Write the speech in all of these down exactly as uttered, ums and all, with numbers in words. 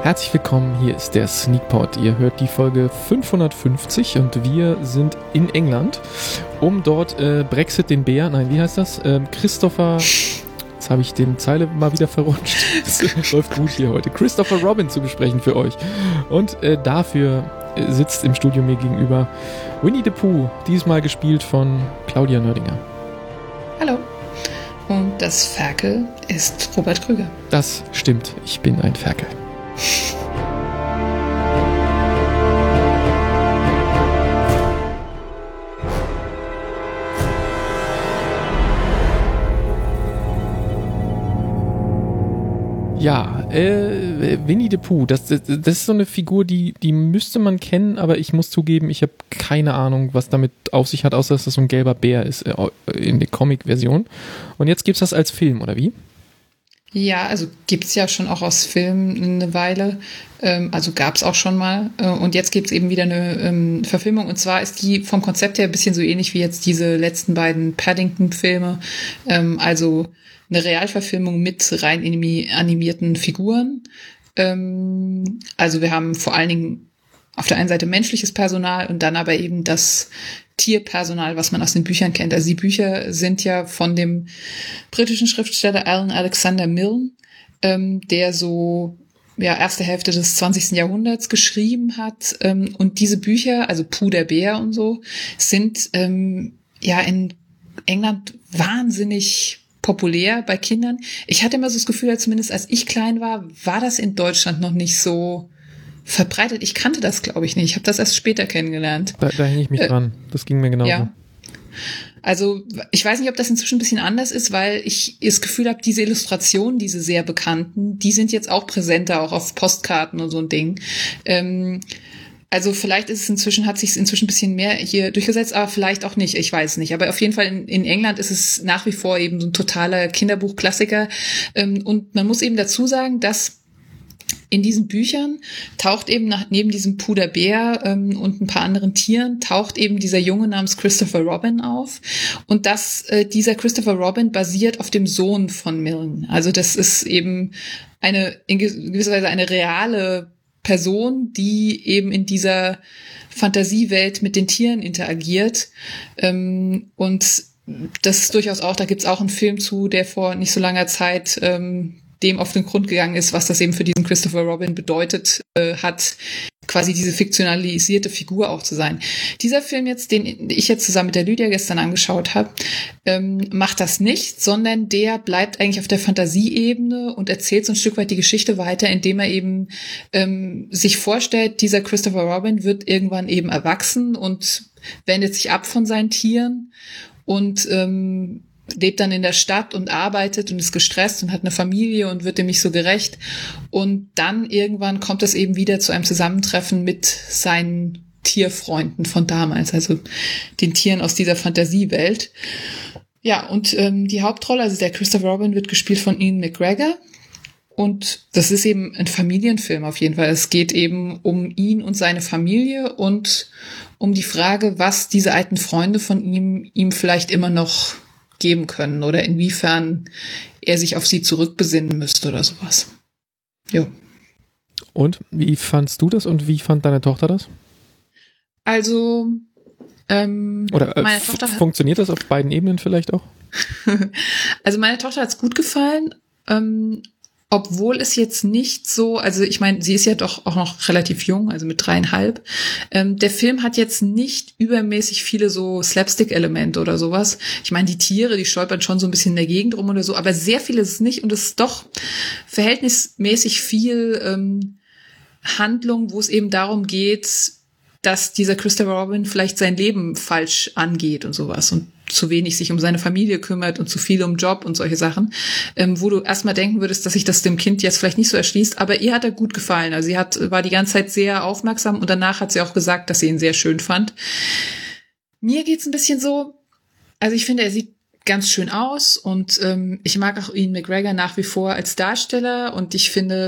Herzlich willkommen, hier ist der Sneakpot. Ihr hört die Folge fünfhundertfünfzig und wir sind in England, um dort äh, Brexit den Bär, nein, wie heißt das? Ähm, Christopher, jetzt habe ich den Zeile mal wieder verrutscht. Das läuft gut hier heute. Christopher Robin zu besprechen für euch. Und äh, dafür äh, sitzt im Studio mir gegenüber Winnie the Pooh, diesmal gespielt von Claudia Nördinger. Hallo. Und das Ferkel ist Robert Krüger. Das stimmt, ich bin ein Ferkel. Ja, äh, Winnie the Pooh, das, das, das ist so eine Figur, die, die müsste man kennen, aber ich muss zugeben, ich habe keine Ahnung, was damit auf sich hat, außer dass das so ein gelber Bär ist äh, in der Comic-Version. Und jetzt gibt's das als Film, oder wie? Ja, also gibt's ja schon auch aus Filmen eine Weile, ähm, also gab's auch schon mal äh, und jetzt gibt's eben wieder eine ähm, Verfilmung und zwar ist die vom Konzept her ein bisschen so ähnlich wie jetzt diese letzten beiden Paddington-Filme, ähm, also eine Realverfilmung mit rein animierten Figuren. Ähm, also wir haben vor allen Dingen auf der einen Seite menschliches Personal und dann aber eben das Tierpersonal, was man aus den Büchern kennt. Also die Bücher sind ja von dem britischen Schriftsteller Alan Alexander Milne, ähm, der so ja erste Hälfte des zwanzigsten Jahrhunderts geschrieben hat. Ähm, und diese Bücher, also Pooh der Bär und so, sind ähm, ja in England wahnsinnig populär bei Kindern. Ich hatte immer so das Gefühl, zumindest als ich klein war, war das in Deutschland noch nicht so verbreitet. Ich kannte das, glaube ich, nicht. Ich habe das erst später kennengelernt. Da, da hänge ich mich äh, dran. Das ging mir genauso. Ja. Also ich weiß nicht, ob das inzwischen ein bisschen anders ist, weil ich das Gefühl habe, diese Illustrationen, diese sehr bekannten, die sind jetzt auch präsenter, auch auf Postkarten und so ein Ding. Ähm, Also vielleicht ist es inzwischen, hat sich es inzwischen ein bisschen mehr hier durchgesetzt, aber vielleicht auch nicht, ich weiß nicht. Aber auf jeden Fall in, in England ist es nach wie vor eben so ein totaler Kinderbuchklassiker. Ähm, und man muss eben dazu sagen, dass in diesen Büchern taucht eben nach, neben diesem Pooh der Bär ähm, und ein paar anderen Tieren, taucht eben dieser Junge namens Christopher Robin auf. Und das, äh, dieser Christopher Robin basiert auf dem Sohn von Milne. Also das ist eben eine, in gewisser Weise eine reale Person, die eben in dieser Fantasiewelt mit den Tieren interagiert. Ähm, und das ist durchaus auch, da gibt's auch einen Film zu, der vor nicht so langer Zeit ähm, dem auf den Grund gegangen ist, was das eben für diesen Christopher Robin bedeutet äh, hat, quasi diese fiktionalisierte Figur auch zu sein. Dieser Film jetzt, den ich jetzt zusammen mit der Lydia gestern angeschaut habe, ähm, macht das nicht, sondern der bleibt eigentlich auf der Fantasieebene und erzählt so ein Stück weit die Geschichte weiter, indem er eben ähm, sich vorstellt, dieser Christopher Robin wird irgendwann eben erwachsen und wendet sich ab von seinen Tieren und ähm, lebt dann in der Stadt und arbeitet und ist gestresst und hat eine Familie und wird dem nicht so gerecht. Und dann irgendwann kommt es eben wieder zu einem Zusammentreffen mit seinen Tierfreunden von damals, also den Tieren aus dieser Fantasiewelt. Ja, und ähm, die Hauptrolle, also der Christopher Robin, wird gespielt von Ian McGregor. Und das ist eben ein Familienfilm auf jeden Fall. Es geht eben um ihn und seine Familie und um die Frage, was diese alten Freunde von ihm ihm vielleicht immer noch geben können oder inwiefern er sich auf sie zurückbesinnen müsste oder sowas. Jo. Und wie fandst du das und wie fand deine Tochter das? Also ähm, oder äh, meine f- Tochter funktioniert das auf beiden Ebenen vielleicht auch? Also meine Tochter hat es gut gefallen, ähm, obwohl es jetzt nicht so, also ich meine, sie ist ja doch auch noch relativ jung, also mit dreieinhalb. Ähm, der Film hat jetzt nicht übermäßig viele so Slapstick-Elemente oder sowas. Ich meine, die Tiere, die stolpern schon so ein bisschen in der Gegend rum oder so, aber sehr viel ist es nicht und es ist doch verhältnismäßig viel ähm, Handlung, wo es eben darum geht, dass dieser Christopher Robin vielleicht sein Leben falsch angeht und sowas und zu wenig sich um seine Familie kümmert und zu viel um Job und solche Sachen, ähm, wo du erstmal denken würdest, dass sich das dem Kind jetzt vielleicht nicht so erschließt, aber ihr hat er gut gefallen. Also sie hat, war die ganze Zeit sehr aufmerksam und danach hat sie auch gesagt, dass sie ihn sehr schön fand. Mir geht's ein bisschen so, also ich finde, er sieht ganz schön aus und ähm, ich mag auch Ian McGregor nach wie vor als Darsteller und ich finde,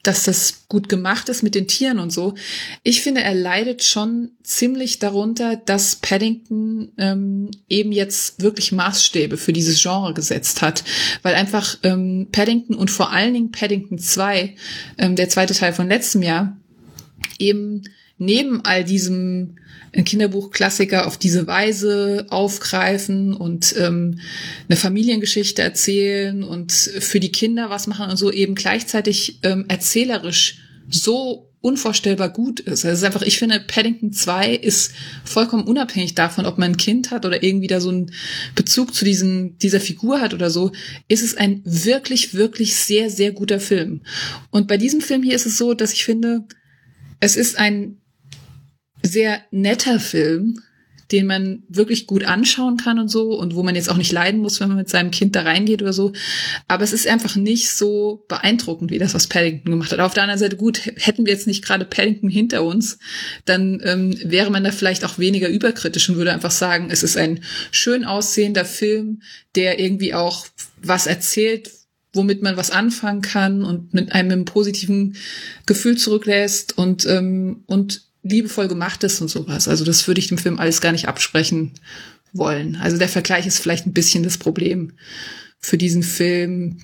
dass das gut gemacht ist mit den Tieren und so. Ich finde, er leidet schon ziemlich darunter, dass Paddington ähm, eben jetzt wirklich Maßstäbe für dieses Genre gesetzt hat. Weil einfach ähm, Paddington und vor allen Dingen Paddington zwei, ähm, der zweite Teil von letztem Jahr, eben neben all diesem Kinderbuchklassiker auf diese Weise aufgreifen und ähm, eine Familiengeschichte erzählen und für die Kinder was machen und so eben gleichzeitig ähm, erzählerisch so unvorstellbar gut ist. Also es ist einfach, ich finde, Paddington zwei ist vollkommen unabhängig davon, ob man ein Kind hat oder irgendwie da so einen Bezug zu diesen, dieser Figur hat oder so, ist es ein wirklich, wirklich sehr, sehr guter Film. Und bei diesem Film hier ist es so, dass ich finde, es ist ein sehr netter Film, den man wirklich gut anschauen kann und so und wo man jetzt auch nicht leiden muss, wenn man mit seinem Kind da reingeht oder so. Aber es ist einfach nicht so beeindruckend, wie das, was Paddington gemacht hat. Auf der anderen Seite, gut, hätten wir jetzt nicht gerade Paddington hinter uns, dann ähm, wäre man da vielleicht auch weniger überkritisch und würde einfach sagen, es ist ein schön aussehender Film, der irgendwie auch was erzählt, womit man was anfangen kann und mit einem, einem positiven Gefühl zurücklässt und ähm, und liebevoll gemacht ist und sowas. Also das würde ich dem Film alles gar nicht absprechen wollen. Also der Vergleich ist vielleicht ein bisschen das Problem für diesen Film.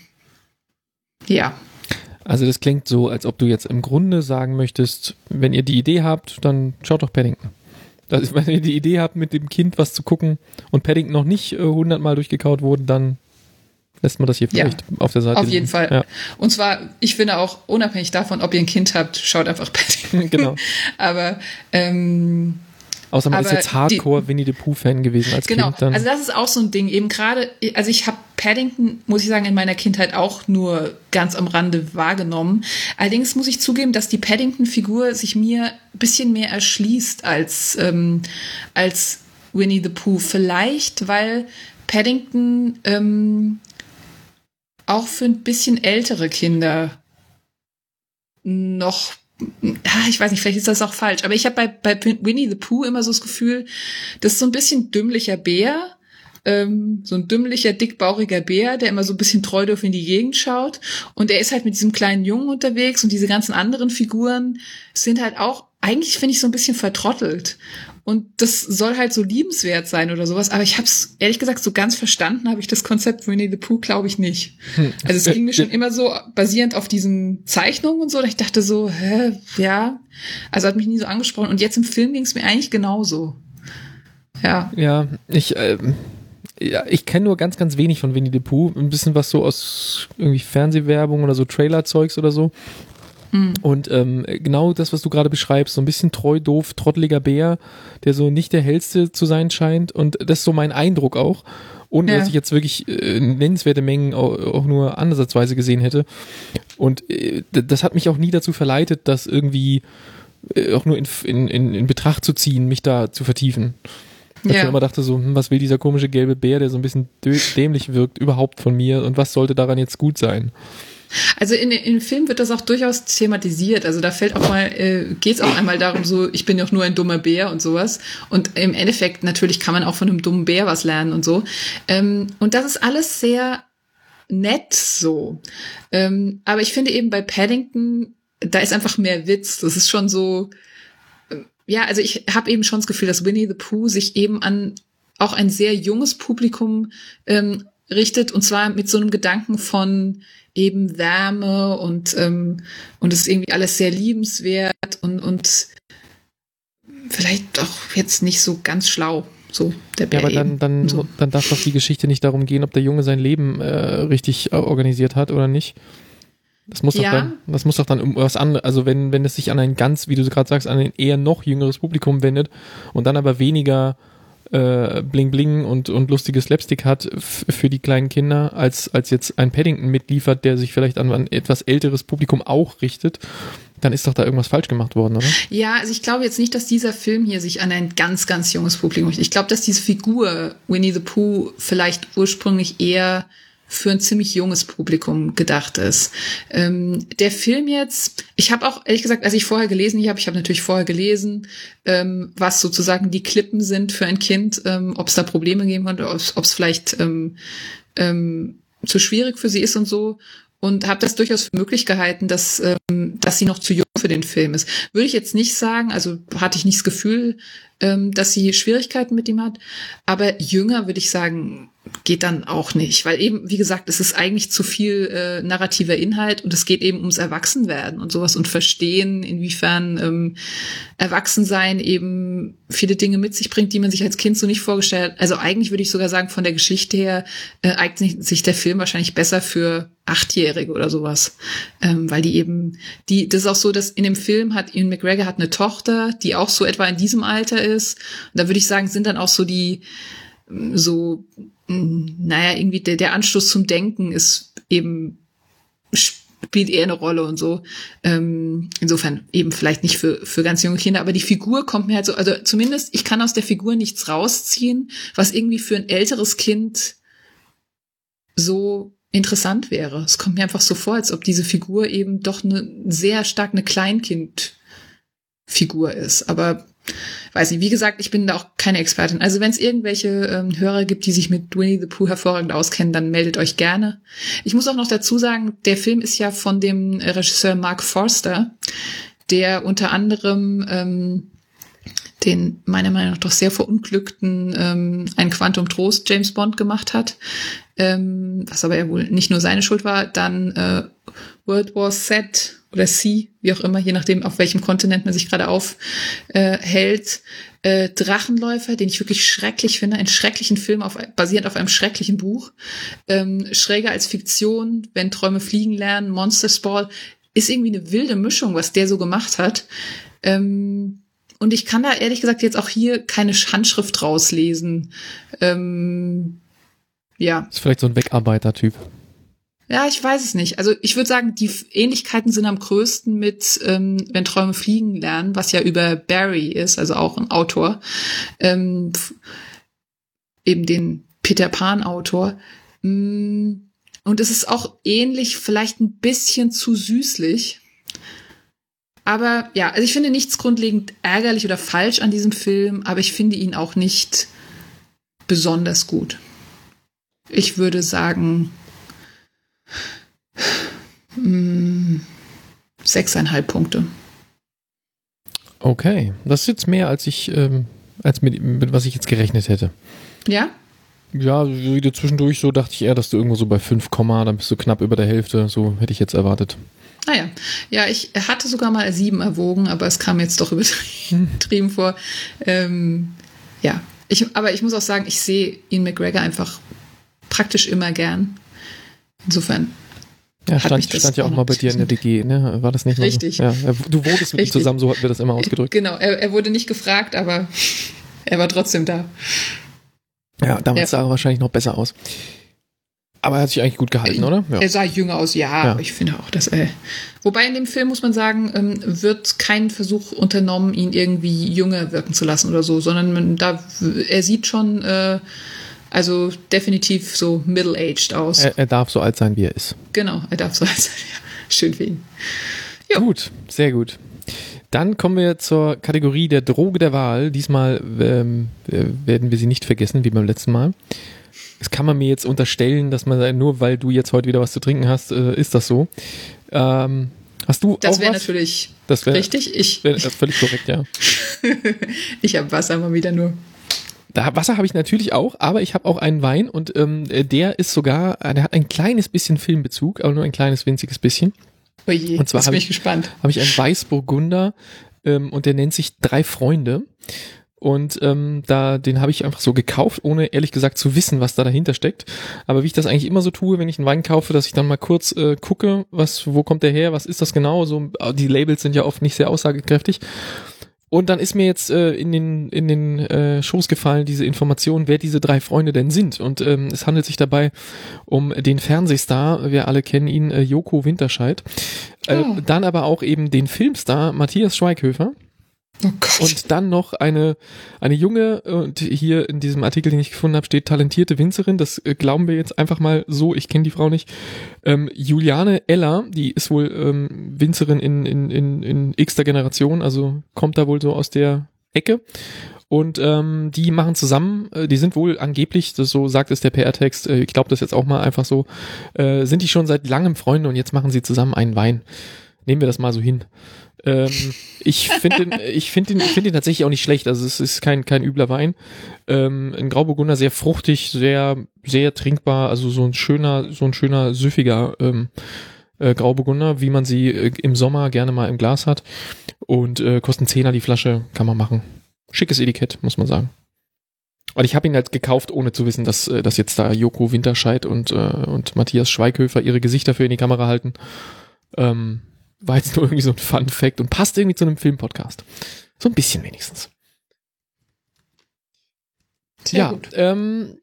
Ja. Also das klingt so, als ob du jetzt im Grunde sagen möchtest, wenn ihr die Idee habt, dann schaut doch Paddington. Das ist, wenn ihr die Idee habt, mit dem Kind was zu gucken und Paddington noch nicht hundertmal äh, durchgekaut wurde, dann lässt man das hier vielleicht ja, auf der Seite. Auf jeden liegen. Fall. Ja. Und zwar, ich finde auch, unabhängig davon, ob ihr ein Kind habt, schaut einfach Paddington. Genau. aber, ähm, Außer man aber ist jetzt Hardcore die, Winnie the Pooh-Fan gewesen als genau, Kind. Genau, also das ist auch so ein Ding. Eben gerade, also ich habe Paddington, muss ich sagen, in meiner Kindheit auch nur ganz am Rande wahrgenommen. Allerdings muss ich zugeben, dass die Paddington-Figur sich mir ein bisschen mehr erschließt als, ähm, als Winnie the Pooh. Vielleicht, weil Paddington ähm, auch für ein bisschen ältere Kinder noch, ich weiß nicht, vielleicht ist das auch falsch, aber ich habe bei, bei Winnie the Pooh immer so das Gefühl, das ist so ein bisschen dümmlicher Bär, ähm, so ein dümmlicher, dickbauchiger Bär, der immer so ein bisschen treu doof in die Gegend schaut und er ist halt mit diesem kleinen Jungen unterwegs und diese ganzen anderen Figuren sind halt auch, eigentlich finde ich so ein bisschen vertrottelt. Und das soll halt so liebenswert sein oder sowas. Aber ich habe es, ehrlich gesagt, so ganz verstanden habe ich das Konzept Winnie the Pooh, glaube ich, nicht. Hm. Also es ging mir schon immer so basierend auf diesen Zeichnungen und so. Und ich dachte so, hä, ja. Also hat mich nie so angesprochen. Und jetzt im Film ging es mir eigentlich genauso. Ja. Ja, ich, ähm, ja, ich kenne nur ganz, ganz wenig von Winnie the Pooh. Ein bisschen was so aus irgendwie Fernsehwerbung oder so Trailer-Zeugs oder so. Und ähm, genau das, was du gerade beschreibst, so ein bisschen treu, doof, trotteliger Bär, der so nicht der hellste zu sein scheint. Und das ist so mein Eindruck auch, ohne ja. dass ich jetzt wirklich äh, nennenswerte Mengen auch, auch nur ansatzweise gesehen hätte. Und äh, das hat mich auch nie dazu verleitet, das irgendwie äh, auch nur in, in, in Betracht zu ziehen, mich da zu vertiefen. Weil ja. ich immer dachte so, hm, was will dieser komische gelbe Bär, der so ein bisschen dämlich wirkt, überhaupt von mir und was sollte daran jetzt gut sein? Also in, in dem Film wird das auch durchaus thematisiert. Also da fällt auch mal, äh, geht es auch einmal darum, so, ich bin doch nur ein dummer Bär und sowas. Und im Endeffekt, natürlich kann man auch von einem dummen Bär was lernen und so. Ähm, und das ist alles sehr nett so. Ähm, aber ich finde eben bei Paddington, da ist einfach mehr Witz. Das ist schon so, äh, ja, also ich habe eben schon das Gefühl, dass Winnie the Pooh sich eben an auch ein sehr junges Publikum ähm, richtet. Und zwar mit so einem Gedanken von eben Wärme und ähm, und es ist irgendwie alles sehr liebenswert und und vielleicht auch jetzt nicht so ganz schlau, so der Bär. Ja, aber dann dann so. dann darf doch die Geschichte nicht darum gehen, ob der Junge sein Leben äh, richtig organisiert hat oder nicht. Das muss doch ja. dann, das muss doch dann um was anderes, also wenn wenn es sich an ein ganz, wie du gerade sagst, an ein eher noch jüngeres Publikum wendet und dann aber weniger äh, Bling Bling und und lustiges Slapstick hat f- für die kleinen Kinder, als als jetzt ein Paddington mitliefert, der sich vielleicht an ein etwas älteres Publikum auch richtet, dann ist doch da irgendwas falsch gemacht worden, oder? Ja, also ich glaube jetzt nicht, dass dieser Film hier sich an ein ganz, ganz junges Publikum richtet. Ich glaube, dass diese Figur Winnie the Pooh vielleicht ursprünglich eher für ein ziemlich junges Publikum gedacht ist. Ähm, der Film jetzt, ich habe auch, ehrlich gesagt, als ich vorher gelesen habe, ich habe natürlich vorher gelesen, ähm, was sozusagen die Klippen sind für ein Kind, ähm, ob es da Probleme geben könnte, ob es vielleicht ähm, ähm, zu schwierig für sie ist und so. und habe das durchaus für möglich gehalten, dass, ähm, dass sie noch zu jung für den Film ist. Würde ich jetzt nicht sagen, also hatte ich nicht das Gefühl, ähm, dass sie Schwierigkeiten mit ihm hat, aber jünger würde ich sagen, geht dann auch nicht, weil eben, wie gesagt, es ist eigentlich zu viel äh, narrativer Inhalt und es geht eben ums Erwachsenwerden und sowas und verstehen, inwiefern ähm, Erwachsensein eben viele Dinge mit sich bringt, die man sich als Kind so nicht vorgestellt hat. Also eigentlich würde ich sogar sagen, von der Geschichte her äh, eignet sich der Film wahrscheinlich besser für Achtjährige oder sowas, ähm, weil die eben, die, das ist auch so, dass in dem Film hat Ewan McGregor hat eine Tochter, die auch so etwa in diesem Alter ist. Und da würde ich sagen, sind dann auch so die so, naja, irgendwie der, der Anstoß zum Denken ist eben, spielt eher eine Rolle und so. Ähm, insofern eben vielleicht nicht für, für ganz junge Kinder, aber die Figur kommt mir halt so, also zumindest, ich kann aus der Figur nichts rausziehen, was irgendwie für ein älteres Kind so interessant wäre. Es kommt mir einfach so vor, als ob diese Figur eben doch eine sehr stark eine Kleinkind-Figur ist, aber weiß nicht, wie gesagt, ich bin da auch keine Expertin. Also wenn es irgendwelche ähm, Hörer gibt, die sich mit Winnie the Pooh hervorragend auskennen, dann meldet euch gerne. Ich muss auch noch dazu sagen, der Film ist ja von dem Regisseur Mark Forster, der unter anderem ähm, den meiner Meinung nach doch sehr verunglückten ähm, Ein Quantum Trost James Bond gemacht hat, ähm, was aber ja wohl nicht nur seine Schuld war. Dann äh, World War Z oder C, wie auch immer, je nachdem, auf welchem Kontinent man sich gerade aufhält. Äh, Drachenläufer, den ich wirklich schrecklich finde, einen schrecklichen Film auf, basierend auf einem schrecklichen Buch. Ähm, schräger als Fiktion, Wenn Träume fliegen lernen, Monsters Ball, ist irgendwie eine wilde Mischung, was der so gemacht hat. Ähm, und ich kann da ehrlich gesagt jetzt auch hier keine Handschrift rauslesen. Ähm, ja. Ist vielleicht so ein Wegarbeiter-Typ. Ja, ich weiß es nicht. Also ich würde sagen, die Ähnlichkeiten sind am größten mit ähm, Wenn Träume fliegen lernen, was ja über Barry ist, also auch ein Autor, ähm, eben den Peter Pan-Autor. Und es ist auch ähnlich, vielleicht ein bisschen zu süßlich. Aber ja, also ich finde nichts grundlegend ärgerlich oder falsch an diesem Film, aber ich finde ihn auch nicht besonders gut. Ich würde sagen, sechseinhalb Punkte. Okay, das ist jetzt mehr, als ich, ähm, als mit, mit was ich jetzt gerechnet hätte. Ja? Ja, wieder zwischendurch so dachte ich eher, dass du irgendwo so bei fünf, dann bist du knapp über der Hälfte. So hätte ich jetzt erwartet. Ah ja. Ja, ich hatte sogar mal sieben erwogen, aber es kam jetzt doch übertrieben vor. Ähm, ja, ich, aber ich muss auch sagen, ich sehe Ewan McGregor einfach praktisch immer gern. Insofern. Ja, stand, stand ja auch mal bei dir in der W G, ne? War das nicht mal Richtig. So? Ja, du wohnst mit ihm zusammen, so hatten wir das immer ausgedrückt. Genau, er, er wurde nicht gefragt, aber er war trotzdem da. Ja, damals ja. sah er wahrscheinlich noch besser aus. Aber er hat sich eigentlich gut gehalten, oder? Ja. Er sah jünger aus, ja, ja. Ich finde auch, dass er... Wobei in dem Film, muss man sagen, wird kein Versuch unternommen, ihn irgendwie jünger wirken zu lassen oder so, sondern man, da, er sieht schon, äh, also definitiv so middle-aged aus. Er, er darf so alt sein, wie er ist. Genau, er darf so alt sein, ja. Schön für ihn. Jo. Gut, sehr gut. Dann kommen wir zur Kategorie der Droge der Wahl. Diesmal ähm, werden wir sie nicht vergessen, wie beim letzten Mal. Das kann man mir jetzt unterstellen, dass man nur weil du jetzt heute wieder was zu trinken hast, äh, ist das so. Ähm, hast du das auch wäre was? natürlich das wär, richtig. Ich wär, äh, völlig korrekt, ja. Ich habe Wasser mal wieder nur. Da, Wasser habe ich natürlich auch, aber ich habe auch einen Wein und ähm, der ist sogar, der hat ein kleines bisschen Filmbezug, aber nur ein kleines winziges bisschen. Oh je, und zwar jetzt bin ich ich, gespannt. Habe ich einen Weißburgunder ähm, und der nennt sich Drei Freunde. Und ähm, da den habe ich einfach so gekauft, ohne ehrlich gesagt zu wissen, was da dahinter steckt. Aber wie ich das eigentlich immer so tue, wenn ich einen Wein kaufe, dass ich dann mal kurz äh, gucke, was, wo kommt der her, was ist das genau? So, die Labels sind ja oft nicht sehr aussagekräftig. Und dann ist mir jetzt äh, in den in den äh, Schoß gefallen diese Information, wer diese drei Freunde denn sind. Und ähm, es handelt sich dabei um den Fernsehstar, wir alle kennen ihn, äh, Joko Winterscheid. Äh, oh. Dann aber auch eben den Filmstar Matthias Schweighöfer. Oh Gott. Und dann noch eine eine junge, und hier in diesem Artikel, den ich gefunden habe, steht talentierte Winzerin, das äh, glauben wir jetzt einfach mal so, ich kenne die Frau nicht, ähm, Juliane Eller, die ist wohl ähm, Winzerin in in in in x-ter Generation, also kommt da wohl so aus der Ecke. Und ähm, die machen zusammen, äh, die sind wohl angeblich, das so sagt es der P R-Text, äh, ich glaube das jetzt auch mal einfach so, äh, sind die schon seit langem Freunde und jetzt machen sie zusammen einen Wein. Nehmen wir das mal so hin. Ähm, ich finde den, ich finde den, ich finde den tatsächlich auch nicht schlecht. Also es ist kein kein übler Wein. Ähm, ein Grauburgunder, sehr fruchtig, sehr sehr trinkbar. Also so ein schöner, so ein schöner süffiger ähm, äh, Grauburgunder, wie man sie äh, im Sommer gerne mal im Glas hat. Und äh, kosten Zehner die Flasche, kann man machen. Schickes Etikett, muss man sagen. Und ich habe ihn halt gekauft, ohne zu wissen, dass, dass jetzt da Joko Winterscheid und, äh, und Matthias Schweighöfer ihre Gesichter für in die Kamera halten. Ähm, war jetzt nur irgendwie so ein Fun-Fact und passt irgendwie zu einem Filmpodcast. So ein bisschen wenigstens. Sehr ja, gut. Ähm,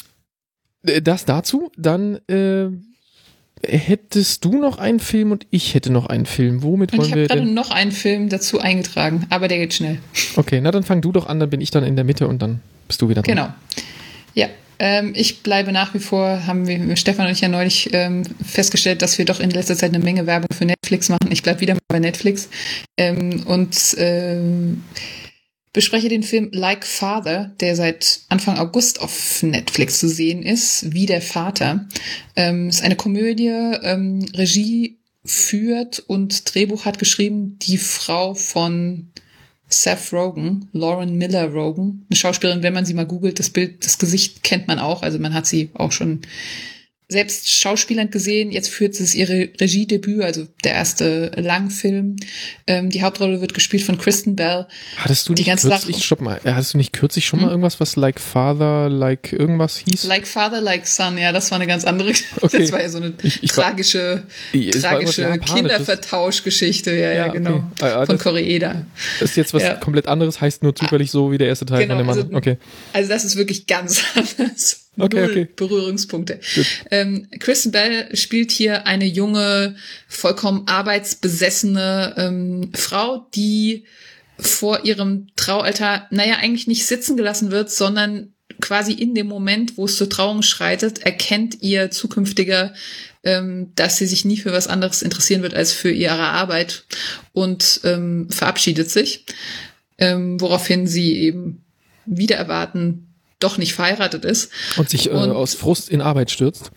das dazu. Dann äh, hättest du noch einen Film und ich hätte noch einen Film. Womit wollen wir denn? Ich habe gerade noch einen Film dazu eingetragen, aber der geht schnell. Okay, na dann fang du doch an, dann bin ich dann in der Mitte und dann bist du wieder dran. Genau. Ja, ähm, ich bleibe nach wie vor, haben wir, Stefan und ich ja neulich ähm, festgestellt, dass wir doch in letzter Zeit eine Menge Werbung für Netflix machen. Ich bleibe wieder mal bei Netflix ähm, und ähm, bespreche den Film Like Father, der seit Anfang August auf Netflix zu sehen ist, wie der Vater. Ähm, ist eine Komödie, ähm, Regie führt und Drehbuch hat geschrieben die Frau von Seth Rogen, Lauren Miller Rogen, eine Schauspielerin, wenn man sie mal googelt, das Bild, das Gesicht kennt man auch, also man hat sie auch schon selbst schauspielernd gesehen. Jetzt führt sie ihre Regiedebüt, also der erste Langfilm. Ähm, die Hauptrolle wird gespielt von Kristen Bell. Hattest du nicht kürzlich, stopp mal, hattest du nicht kürzlich schon hm? mal irgendwas, was Like Father, Like irgendwas hieß? Like Father, Like Son, ja, das war eine ganz andere, okay. Das war ja so eine ich, ich tragische, war, tragische Kindervertauschgeschichte, ja, ja, ja, genau, okay. Von Koreeda. Das ist jetzt was ja. komplett anderes, heißt nur zufällig so wie der erste Teil genau, von dem Mann. Also, okay. Also das ist wirklich ganz anders. Okay, Null okay. Berührungspunkte. Ähm, Kristen Bell spielt hier eine junge, vollkommen arbeitsbesessene ähm, Frau, die vor ihrem Traualtar, naja, eigentlich nicht sitzen gelassen wird, sondern quasi in dem Moment, wo es zur Trauung schreitet, erkennt ihr zukünftiger, ähm, dass sie sich nie für was anderes interessieren wird als für ihre Arbeit und ähm, verabschiedet sich, ähm, woraufhin sie eben wieder erwarten, doch nicht verheiratet ist. Und sich äh, und, aus Frust in Arbeit stürzt.